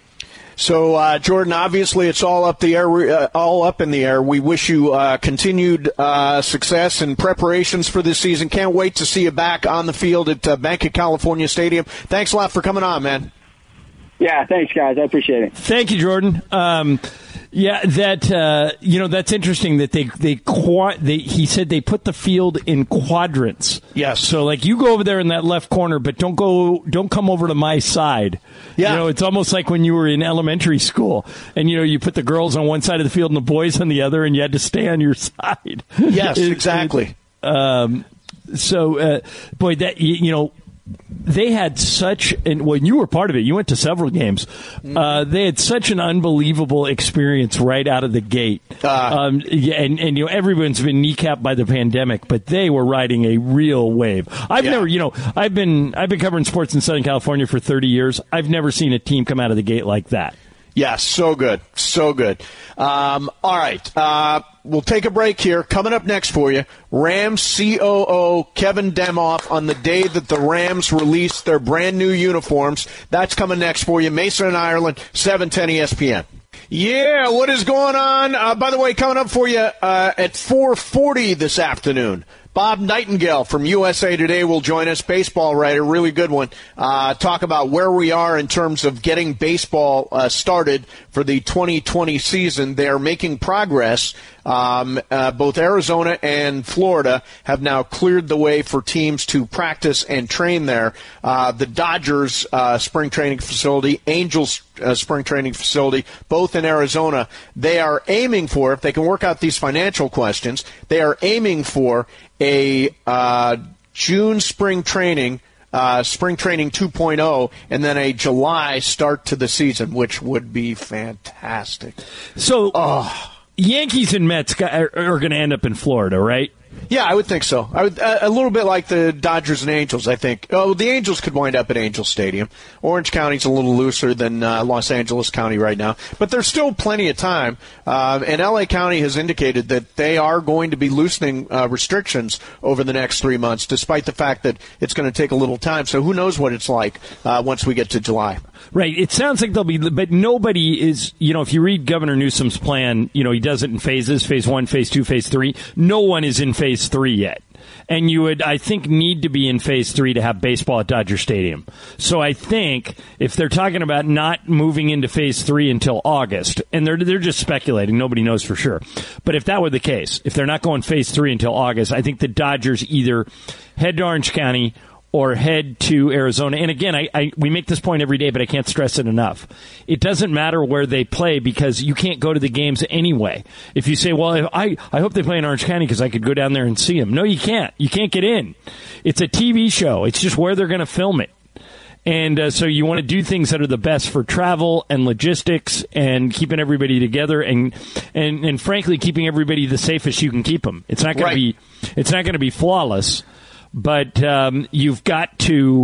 So, uh, Jordan, obviously it's all up the air, uh, all up in the air. We wish you uh, continued uh, success and preparations for this season. Can't wait to see you back on the field at uh, Bank of California Stadium. Thanks a lot for coming on, man. Yeah, thanks, guys. I appreciate it. Thank you, Jordan. Um, yeah, that uh, you know that's interesting that they they, qua- they he said they put the field in quadrants. Yes. So like you go over there in that left corner, but don't go don't come over to my side. Yeah. You know, it's almost like when you were in elementary school, and you know you put the girls on one side of the field and the boys on the other, and you had to stay on your side. Yes, it, exactly. It, um, so, uh, boy, that you, you know. They had such, and well, you were part of it. You went to several games. Uh, they had such an unbelievable experience right out of the gate. Uh, um, yeah, and, and you know, everyone's been kneecapped by the pandemic, but they were riding a real wave. I've yeah. never, you know, I've been I've been covering sports in Southern California for thirty years. I've never seen a team come out of the gate like that. Yes, so good, so good. Um, all right, uh, we'll take a break here. Coming up next for you, Rams C O O Kevin Demoff on the day that the Rams released their brand new uniforms. That's coming next for you. Mason and Ireland, seven ten E S P N. Yeah, what is going on? Uh, by the way, coming up for you uh, at four forty this afternoon. Bob Nightingale from U S A Today will join us, baseball writer, really good one. Uh, talk about where we are in terms of getting baseball uh, started for the twenty twenty season. They are making progress. Um, uh, both Arizona and Florida have now cleared the way for teams to practice and train there. Uh, the Dodgers uh, spring training facility, Angels uh, spring training facility, both in Arizona, they are aiming for, if they can work out these financial questions, they are aiming for a uh, June spring training, uh, spring training two point oh, and then a July start to the season, which would be fantastic. So, oh. Yankees and Mets are, are going to end up in Florida, right? Yeah, I would think so. I would, uh, a little bit like the Dodgers and Angels, I think. Oh, the Angels could wind up at Angel Stadium. Orange County's a little looser than uh, Los Angeles County right now, but there's still plenty of time. Uh, and L A County has indicated that they are going to be loosening uh, restrictions over the next three months, despite the fact that it's going to take a little time. So who knows what it's like uh, once we get to July. Right. It sounds like they'll be, but nobody is, you know, if you read Governor Newsom's plan, you know, he does it in phases, phase one, phase two, phase three. No one is in phase three yet. And you would, I think, need to be in phase three to have baseball at Dodger Stadium. So I think if they're talking about not moving into phase three until August, and they're they're just speculating, nobody knows for sure. But if that were the case, if they're not going phase three until August, I think the Dodgers either head to Orange County or head to Arizona. And again, I, I we make this point every day, but I can't stress it enough. It doesn't matter where they play because you can't go to the games anyway. If you say, well, if I, I hope they play in Orange County because I could go down there and see them. No, you can't. You can't get in. It's a T V show. It's just where they're going to film it. And uh, so you want to do things that are the best for travel and logistics and keeping everybody together and and, and frankly, keeping everybody the safest you can keep them. It's not going right. to be it's not going to be flawless. But um, you've got to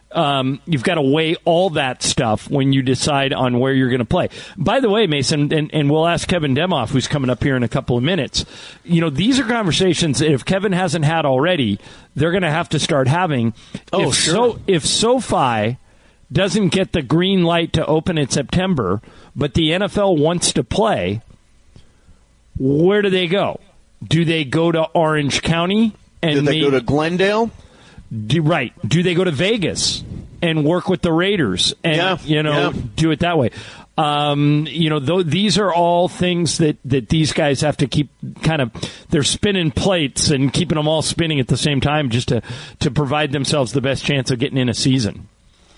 Um, you've got to weigh all that stuff when you decide on where you're going to play. By the way, Mason, and, and we'll ask Kevin Demoff, who's coming up here in a couple of minutes, you know, these are conversations that if Kevin hasn't had already, they're going to have to start having. Oh, if sure. So, if SoFi doesn't get the green light to open in September, but the N F L wants to play, where do they go? Do they go to Orange County? And do they maybe, go to Glendale? Do, right. Do they go to Vegas and work with the Raiders and, yeah, you know, yeah. do it that way? Um, you know, th- these are all things that, that these guys have to keep kind of, they're spinning plates and keeping them all spinning at the same time just to, to provide themselves the best chance of getting in a season.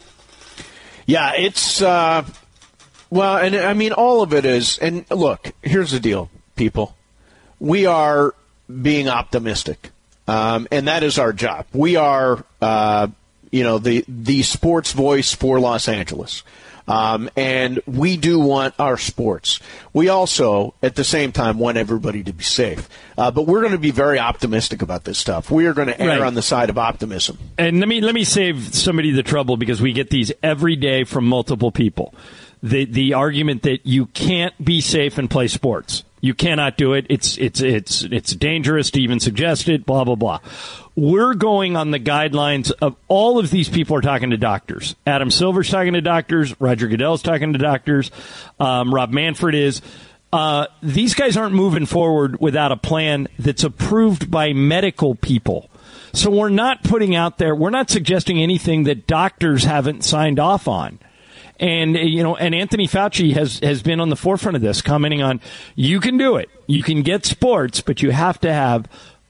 Yeah, it's, uh, well, and I mean, all of it is, and look, here's the deal, people. We are being optimistic. Um, and that is our job. We are, uh, you know, the the sports voice for Los Angeles. Um, and we do want our sports. We also, at the same time, want everybody to be safe. Uh, but we're going to be very optimistic about this stuff. We are going to err right. on the side of optimism. And let me let me save somebody the trouble because we get these every day from multiple people. The the argument that you can't be safe and play sports. You cannot do it. It's it's it's it's dangerous to even suggest it, blah, blah, blah. We're going on the guidelines of all of these people are talking to doctors. Adam Silver's talking to doctors. Roger Goodell's talking to doctors. Um, Rob Manfred is. Uh, these guys aren't moving forward without a plan that's approved by medical people. So we're not putting out there, we're not suggesting anything that doctors haven't signed off on. And, you know, and Anthony Fauci has, has been on the forefront of this, commenting on, you can do it. You can get sports, but you have to have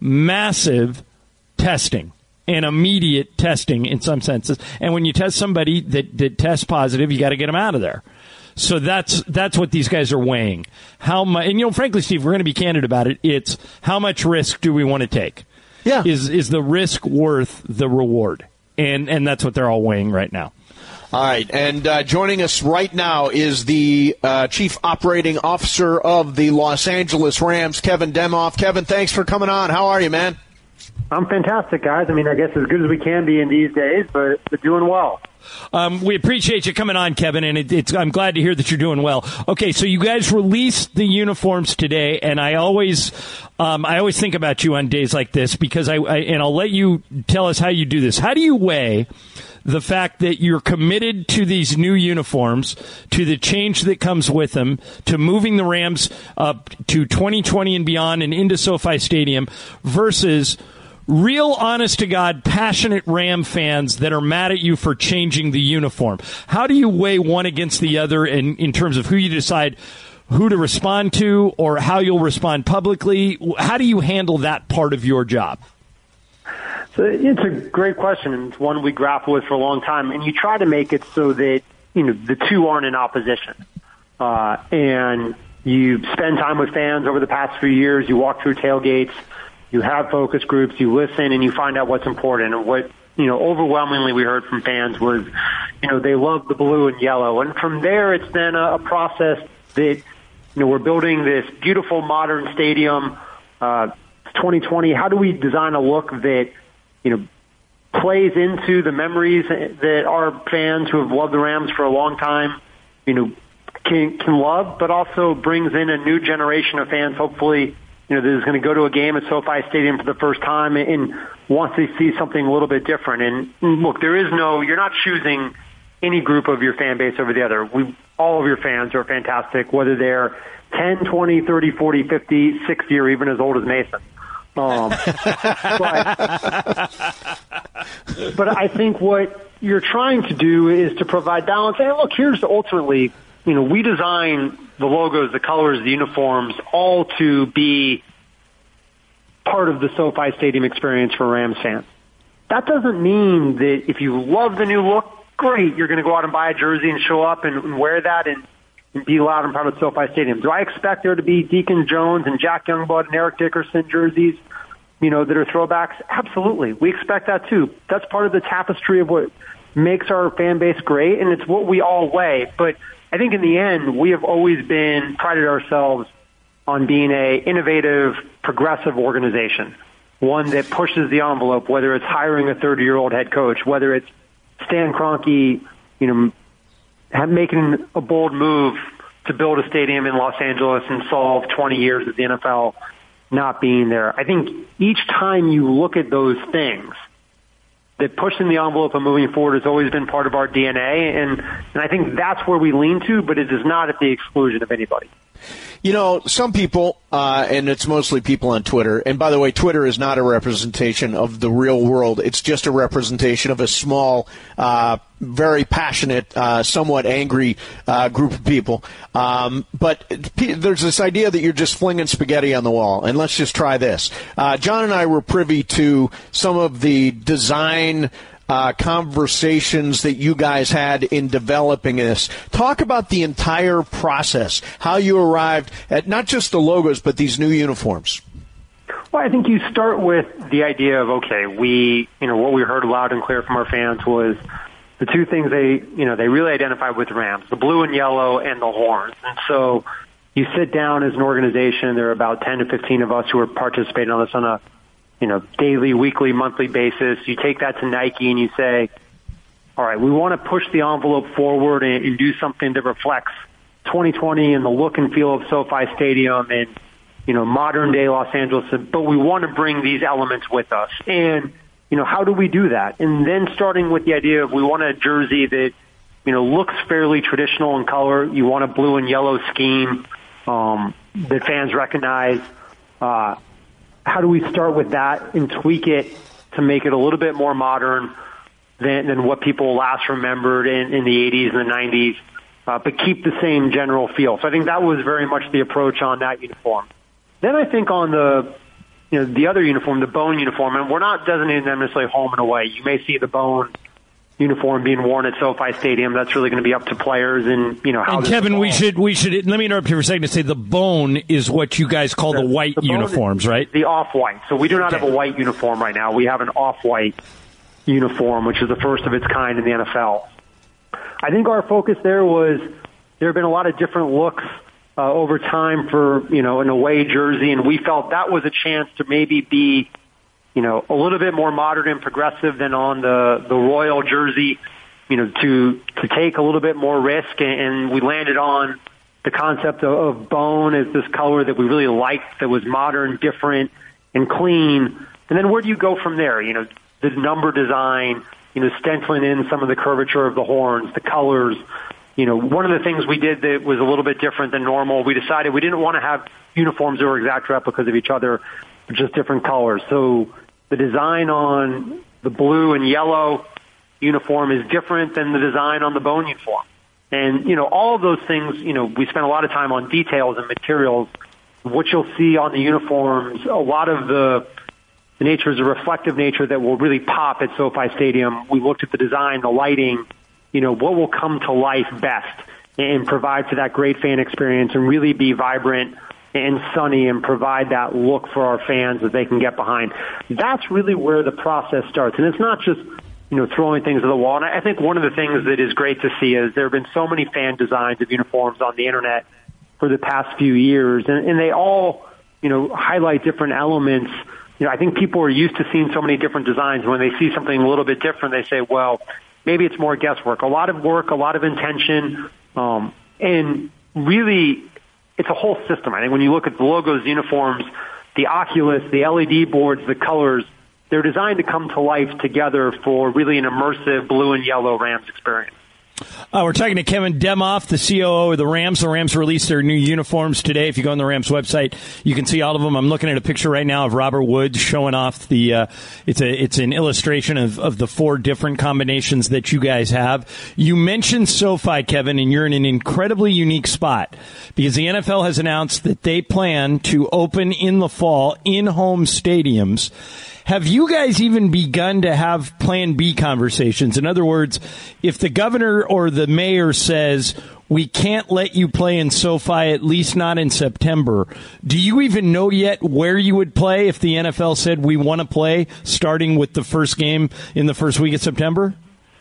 massive testing and immediate testing in some senses. And when you test somebody that, that tests positive, you got to get them out of there. So that's that's what these guys are weighing. How much? And, you know, frankly, Steve, we're going to be candid about it. It's how much risk do we want to take? Yeah. Is is the risk worth the reward? And and that's what they're all weighing right now. All right, and uh, joining us right now is the uh, Chief Operating Officer of the Los Angeles Rams, Kevin Demoff. Kevin, thanks for coming on. How are you, man? I'm fantastic, guys. I mean, I guess as good as we can be in these days, but we're doing well. Um, we appreciate you coming on, Kevin, and it, it's, I'm glad to hear that you're doing well. Okay, so you guys released the uniforms today, and I always, um, I always think about you on days like this because I, I, and I'll let you tell us how you do this. How do you weigh the fact that you're committed to these new uniforms, to the change that comes with them, to moving the Rams up to twenty twenty and beyond and into SoFi Stadium versus real, honest-to-God, passionate Ram fans that are mad at you for changing the uniform? How do you weigh one against the other in, in terms of who you decide who to respond to or how you'll respond publicly? How do you handle that part of your job? So it's a great question, and it's one we grapple with for a long time. And you try to make it so that, you know, the two aren't in opposition. Uh, and you spend time with fans over the past few years. You walk through tailgates. You have focus groups. You listen, and you find out what's important. And what, you know, overwhelmingly we heard from fans was, you know, they love the blue and yellow. And from there, it's then a, a process that, you know, we're building this beautiful modern stadium. Uh, twenty twenty. How do we design a look that, you know, plays into the memories that our fans who have loved the Rams for a long time, you know, can, can love, but also brings in a new generation of fans, hopefully, you know, that is going to go to a game at SoFi Stadium for the first time and wants to see something a little bit different. And look, there is no, you're not choosing any group of your fan base over the other. We, all of your fans are fantastic, whether they're ten, twenty, thirty, forty, fifty, sixty, or even as old as Mason. Um, but, but I think what you're trying to do is to provide balance. And look, here's ultimately, you know, we design the logos, the colors, the uniforms, all to be part of the SoFi Stadium experience for Rams fans. That doesn't mean that if you love the new look, great, you're going to go out and buy a jersey and show up and, and wear that and, and be loud and proud of SoFi Stadium. Do I expect there to be Deacon Jones and Jack Youngblood and Eric Dickerson jerseys, you know, that are throwbacks? Absolutely. We expect that too. That's part of the tapestry of what makes our fan base great, and it's what we all weigh. But I think in the end, we have always been prided ourselves on being a innovative, progressive organization, one that pushes the envelope, whether it's hiring a thirty-year-old head coach, whether it's Stan Kroenke, you know, have, making a bold move to build a stadium in Los Angeles and solve twenty years of the N F L not being there. I think each time you look at those things, that pushing the envelope and moving forward has always been part of our D N A, and, and I think that's where we lean to, but it is not at the exclusion of anybody. You know, some people, uh, and it's mostly people on Twitter, and by the way, Twitter is not a representation of the real world. It's just a representation of a small, uh, very passionate, uh, somewhat angry uh, group of people. Um, but there's this idea that you're just flinging spaghetti on the wall, and let's just try this. Uh, John and I were privy to some of the design Uh, conversations that you guys had in developing this. Talk about the entire process, how you arrived at not just the logos, but these new uniforms. Well, I think you start with the idea of, okay, we, you know, what we heard loud and clear from our fans was the two things they, you know, they really identified with the Rams, the blue and yellow and the horns. And so you sit down as an organization, there are about ten to fifteen of us who are participating on this on a you know, daily, weekly, monthly basis. You take that to Nike and you say, all right, we want to push the envelope forward and, and do something that reflects twenty twenty and the look and feel of SoFi Stadium and, you know, modern day Los Angeles, but we want to bring these elements with us. And, you know, how do we do that? And then starting with the idea of we want a jersey that, you know, looks fairly traditional in color. You want a blue and yellow scheme um, that fans recognize. Uh, How do we start with that and tweak it to make it a little bit more modern than, than what people last remembered in, in the eighties and the nineties, uh, but keep the same general feel? So I think that was very much the approach on that uniform. Then I think on the, you know, the other uniform, the Bone uniform, and we're not designating them necessarily home and away. You may see the Bone uniform being worn at SoFi Stadium. That's really going to be up to players and, you know, how. And Kevin, we should we should let me interrupt you for a second to say the Bone is what you guys call the, the white the uniforms, right? The off-white. So we do not okay. have a white uniform right now. We have an off-white uniform, which is the first of its kind in the N F L. I think our focus there was there have been a lot of different looks uh, over time for, you know, an away jersey, and we felt that was a chance to maybe be, you know, a little bit more modern and progressive than on the, the Royal jersey, you know, to, to take a little bit more risk. And, and we landed on the concept of, of Bone as this color that we really liked, that was modern, different, and clean. And then where do you go from there? You know, the number design, you know, stenciling in some of the curvature of the horns, the colors. You know, one of the things we did that was a little bit different than normal, we decided we didn't want to have uniforms that were exact replicas of each other, just different colors. So the design on the blue and yellow uniform is different than the design on the Bone uniform. And, you know, all of those things, you know, we spent a lot of time on details and materials. What you'll see on the uniforms, a lot of the, the nature is a reflective nature that will really pop at SoFi Stadium. We looked at the design, the lighting, you know, what will come to life best and provide for that great fan experience and really be vibrant and sunny and provide that look for our fans that they can get behind. That's really where the process starts. And it's not just, you know, throwing things at the wall. And I think one of the things that is great to see is there have been so many fan designs of uniforms on the internet for the past few years, and, and they all, you know, highlight different elements. You know, I think people are used to seeing so many different designs. When they see something a little bit different, they say, well, maybe it's more guesswork. A lot of work, a lot of intention, um, and really it's a whole system. I think when you look at the logos, uniforms, the Oculus, the L E D boards, the colors, they're designed to come to life together for really an immersive blue and yellow Rams experience. Uh, we're talking to Kevin Demoff, the C O O of the Rams. The Rams released their new uniforms today. If you go on the Rams website, you can see all of them. I'm looking at a picture right now of Robert Woods showing off the. Uh, it's a it's an illustration of, of the four different combinations that you guys have. You mentioned SoFi, Kevin, and you're in an incredibly unique spot because the N F L has announced that they plan to open in the fall in-home stadiums. Have you guys even begun to have Plan B conversations? In other words, if the governor or the mayor says, we can't let you play in SoFi, at least not in September, do you even know yet where you would play if the N F L said we want to play starting with the first game in the first week of September?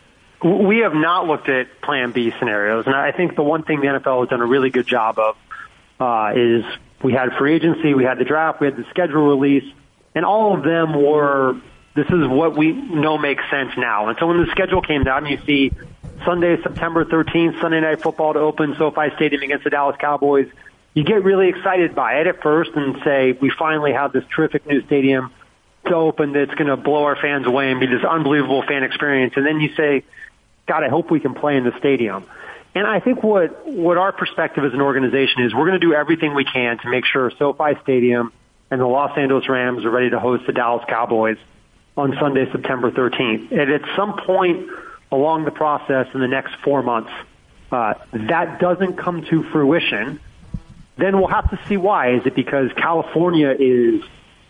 We have not looked at Plan B scenarios, and I think the one thing the N F L has done a really good job of uh, is we had free agency, we had the draft, we had the schedule release, and all of them were This is what we know makes sense now. And so when the schedule came down, you see Sunday, September thirteenth, Sunday Night Football to open SoFi Stadium against the Dallas Cowboys. You get really excited by it at first and say, we finally have this terrific new stadium to open that's going to blow our fans away and be this unbelievable fan experience. And then you say, God, I hope we can play in the stadium. And I think what, what our perspective as an organization is, we're going to do everything we can to make sure SoFi Stadium and the Los Angeles Rams are ready to host the Dallas Cowboys on Sunday, September thirteenth. And at some point along the process in the next four months, uh, that doesn't come to fruition, then we'll have to see why. Is it because California is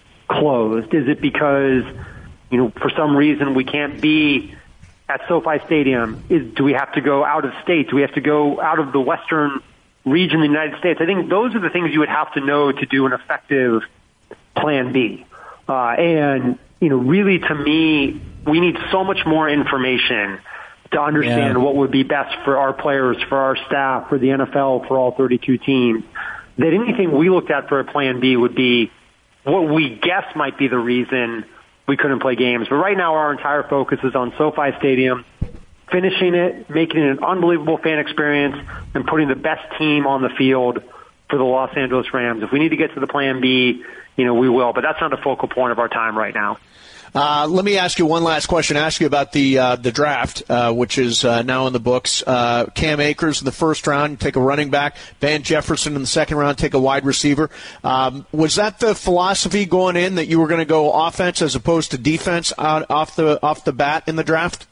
closed? Is it because, you know, for some reason we can't be at SoFi Stadium? Is, do we have to go out of state? Do we have to go out of the western region of the United States? I think those are the things you would have to know to do an effective plan B. Uh, and, you know, really to me, we need so much more information to understand yeah. what would be best for our players, for our staff, for the N F L, for all thirty-two teams. That anything we looked at for a plan B would be what we guess might be the reason we couldn't play games. But right now our entire focus is on SoFi Stadium, finishing it, making it an unbelievable fan experience, and putting the best team on the field for the Los Angeles Rams. If we need to get to the plan B, you know, we will. But that's not the focal point of our time right now. Uh, let me ask you one last question. Ask you about the uh, the draft, uh, which is uh, now in the books. Uh, Cam Akers in the first round, take a running back. Van Jefferson in the second round, take a wide receiver. Um, was that the philosophy going in, that you were going to go offense as opposed to defense out, off the off the bat in the draft?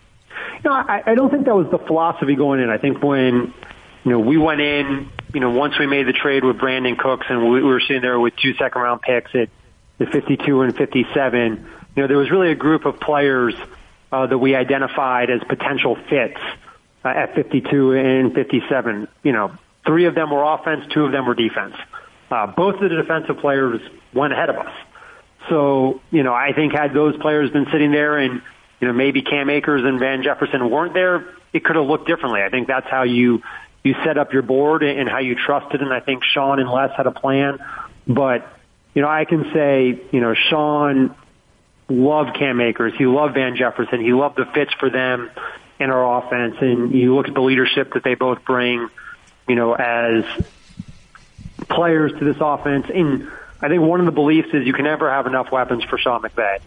No, I, I don't think that was the philosophy going in. I think when you know we went in, you know, once we made the trade with Brandon Cooks and we, we were sitting there with two second round picks at the fifty-two and fifty-seven. You know, there was really a group of players uh, that we identified as potential fits uh, at fifty-two and fifty-seven. You know, three of them were offense, two of them were defense. Uh, both of the defensive players went ahead of us. So, you know, I think had those players been sitting there and, you know, maybe Cam Akers and Van Jefferson weren't there, it could have looked differently. I think that's how you, you set up your board and how you trusted. And I think Sean and Les had a plan. But, you know, I can say, you know, Sean loved Cam Akers. He loved Van Jefferson. He loved the fits for them in our offense. And you look at the leadership that they both bring, you know, as players to this offense. And I think one of the beliefs is you can never have enough weapons for Sean McVay.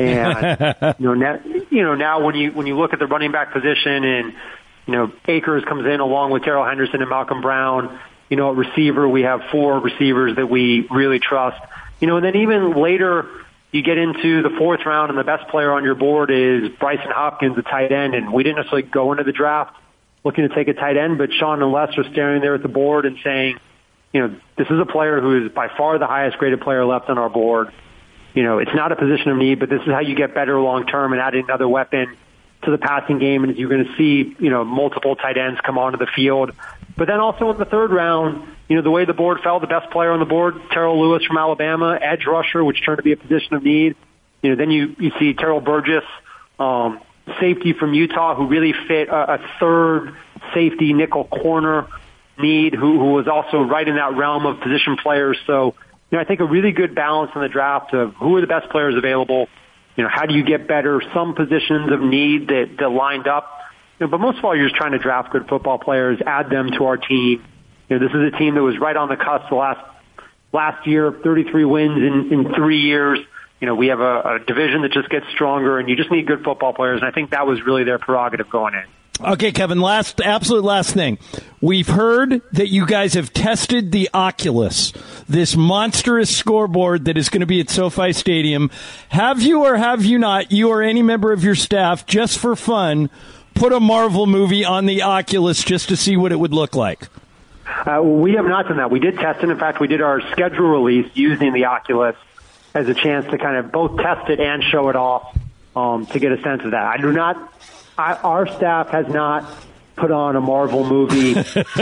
And, you know, now, you know, now when you, when you look at the running back position and, you know, Akers comes in along with Darrell Henderson and Malcolm Brown, you know, at receiver, we have four receivers that we really trust. You know, and then even later, you get into the fourth round and the best player on your board is Bryson Hopkins, the tight end. And we didn't necessarily go into the draft looking to take a tight end, but Sean and Les are staring there at the board and saying, you know, this is a player who is by far the highest graded player left on our board. You know, it's not a position of need, but this is how you get better long term and adding another weapon to the passing game. And you're going to see, you know, multiple tight ends come onto the field. But then also in the third round, you know, the way the board fell, the best player on the board, Terrell Lewis from Alabama, edge rusher, which turned to be a position of need. You know, then you, you see Terrell Burgess, um, safety from Utah, who really fit a, a third safety nickel corner need, who, who was also right in that realm of position players. So, you know, I think a really good balance in the draft of who are the best players available. You know, how do you get better some positions of need that, that lined up? You know, but most of all, you're just trying to draft good football players, add them to our team. You know, this is a team that was right on the cusp the last last year, thirty-three wins in, in three years. You know, we have a, a division that just gets stronger, and you just need good football players, and I think that was really their prerogative going in. Okay, Kevin, last, absolute last thing. We've heard that you guys have tested the Oculus, this monstrous scoreboard that is going to be at SoFi Stadium. Have you or have you not, you or any member of your staff, just for fun, put a Marvel movie on the Oculus just to see what it would look like? Uh, we have not done that. We did test it. In fact, we did our schedule release using the Oculus as a chance to kind of both test it and show it off um, to get a sense of that. I do not, I, our staff has not put on a Marvel movie,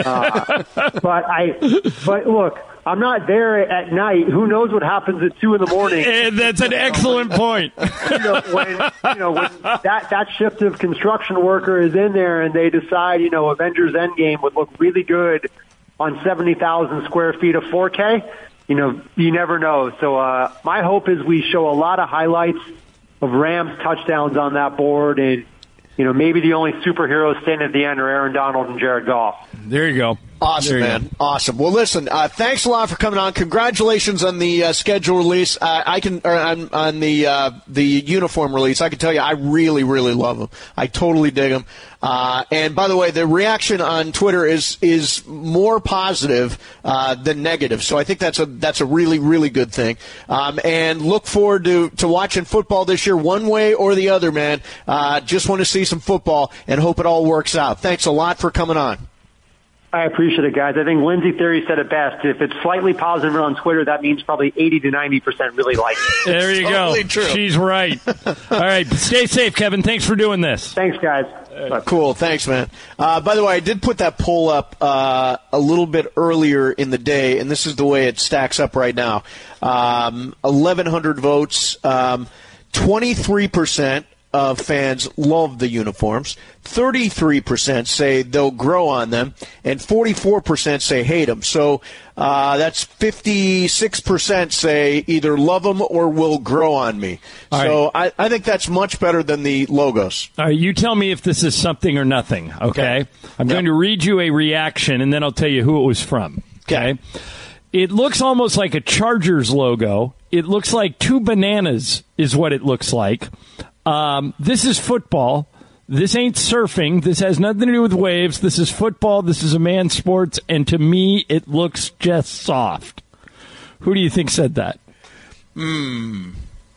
uh, but I, but look, I'm not there at night. Who knows what happens at two in the morning? And that's an excellent point. You know, when, you know, when that, that shift of construction worker is in there and they decide, you know, Avengers Endgame would look really good on seventy thousand square feet of four K, you know, you never know. So uh, my hope is we show a lot of highlights of Rams touchdowns on that board, and you know, maybe the only superheroes standing at the end are Aaron Donald and Jared Goff. There you go. Awesome, man. Go. Awesome. Well, listen, uh, thanks a lot for coming on. Congratulations on the uh, schedule release. Uh, I can or on, on the uh, the uniform release. I can tell you, I really, really love them. I totally dig them. Uh, and by the way, the reaction on Twitter is is more positive uh, than negative. So I think that's a that's a really, really good thing. Um, and look forward to to watching football this year, one way or the other, man. Uh, just want to see some football and hope it all works out. Thanks a lot for coming on. I appreciate it, guys. I think Lindsay Theory said it best. If it's slightly positive on Twitter, that means probably eighty to ninety percent really like it. There you totally go. True. She's right. All right. Stay safe, Kevin. Thanks for doing this. Thanks, guys. Uh, cool. Thanks, man. Uh, by the way, I did put that poll up uh, a little bit earlier in the day, and this is the way it stacks up right now. Um, eleven hundred votes, um, twenty-three percent of fans love the uniforms, thirty-three percent say they'll grow on them, and forty-four percent say hate them. So uh, that's fifty-six percent say either love them or will grow on me. All so right. I, I think that's much better than the logos. All right, you tell me if this is something or nothing, okay? okay. I'm yep. going to read you a reaction, and then I'll tell you who it was from, okay? okay? It looks almost like a Chargers logo. It looks like two bananas is what it looks like. Um, this is football. This ain't surfing. This has nothing to do with waves. This is football. This is a man's sports. And to me, it looks just soft. Who do you think said that? Hmm.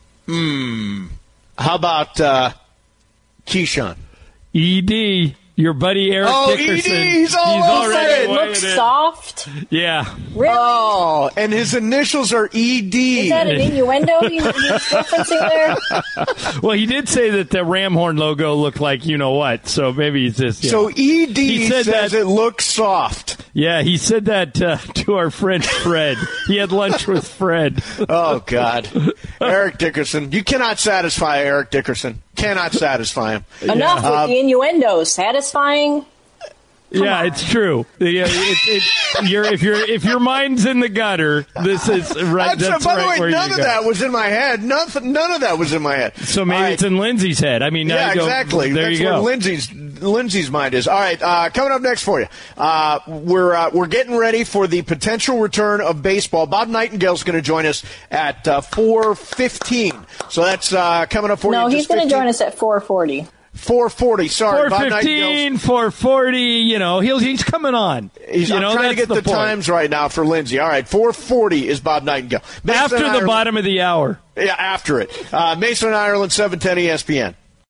Hmm. How about uh, Keyshawn? E D. Your buddy Eric oh, Dickerson. E D, he's, all he's already it looks soft. Yeah. Really? Oh, and his initials are E D. Is that an innuendo he's referencing there? Well, he did say that the ram horn logo looked like you know what, so maybe he's just. So know. E D he said says that, it looks soft. Yeah, he said that uh, to our friend Fred. He had lunch with Fred. Oh, God. Eric Dickerson. You cannot satisfy Eric Dickerson. Cannot satisfy him. Enough with um, the innuendos. Satisfying? Come yeah, on. It's true. Yeah, it, it, you're, if your if your mind's in the gutter, this is right. That's, that's by right the way, where none you of go. that was in my head. Nothing, none of that was in my head. So maybe right. it's in Lindsay's head. I mean, now yeah, you go, exactly. There that's you where go. Lindsay's Lindsay's mind is. All right, uh, coming up next for you. Uh, we're uh, we're getting ready for the potential return of baseball. Bob Nightingale's going to join us at uh, four fifteen. So that's uh, coming up for no, you. No, he's going to join us at four forty. four forty, sorry. four fifteen, four forty, you know, he'll, he's coming on. He's, you I'm know, trying to get the, the times right now for Lindsay. All right, four forty is Bob Nightingale. Mason after the Ireland, bottom of the hour. Yeah, after it. Uh, Mason and Ireland, seven ten E S P N.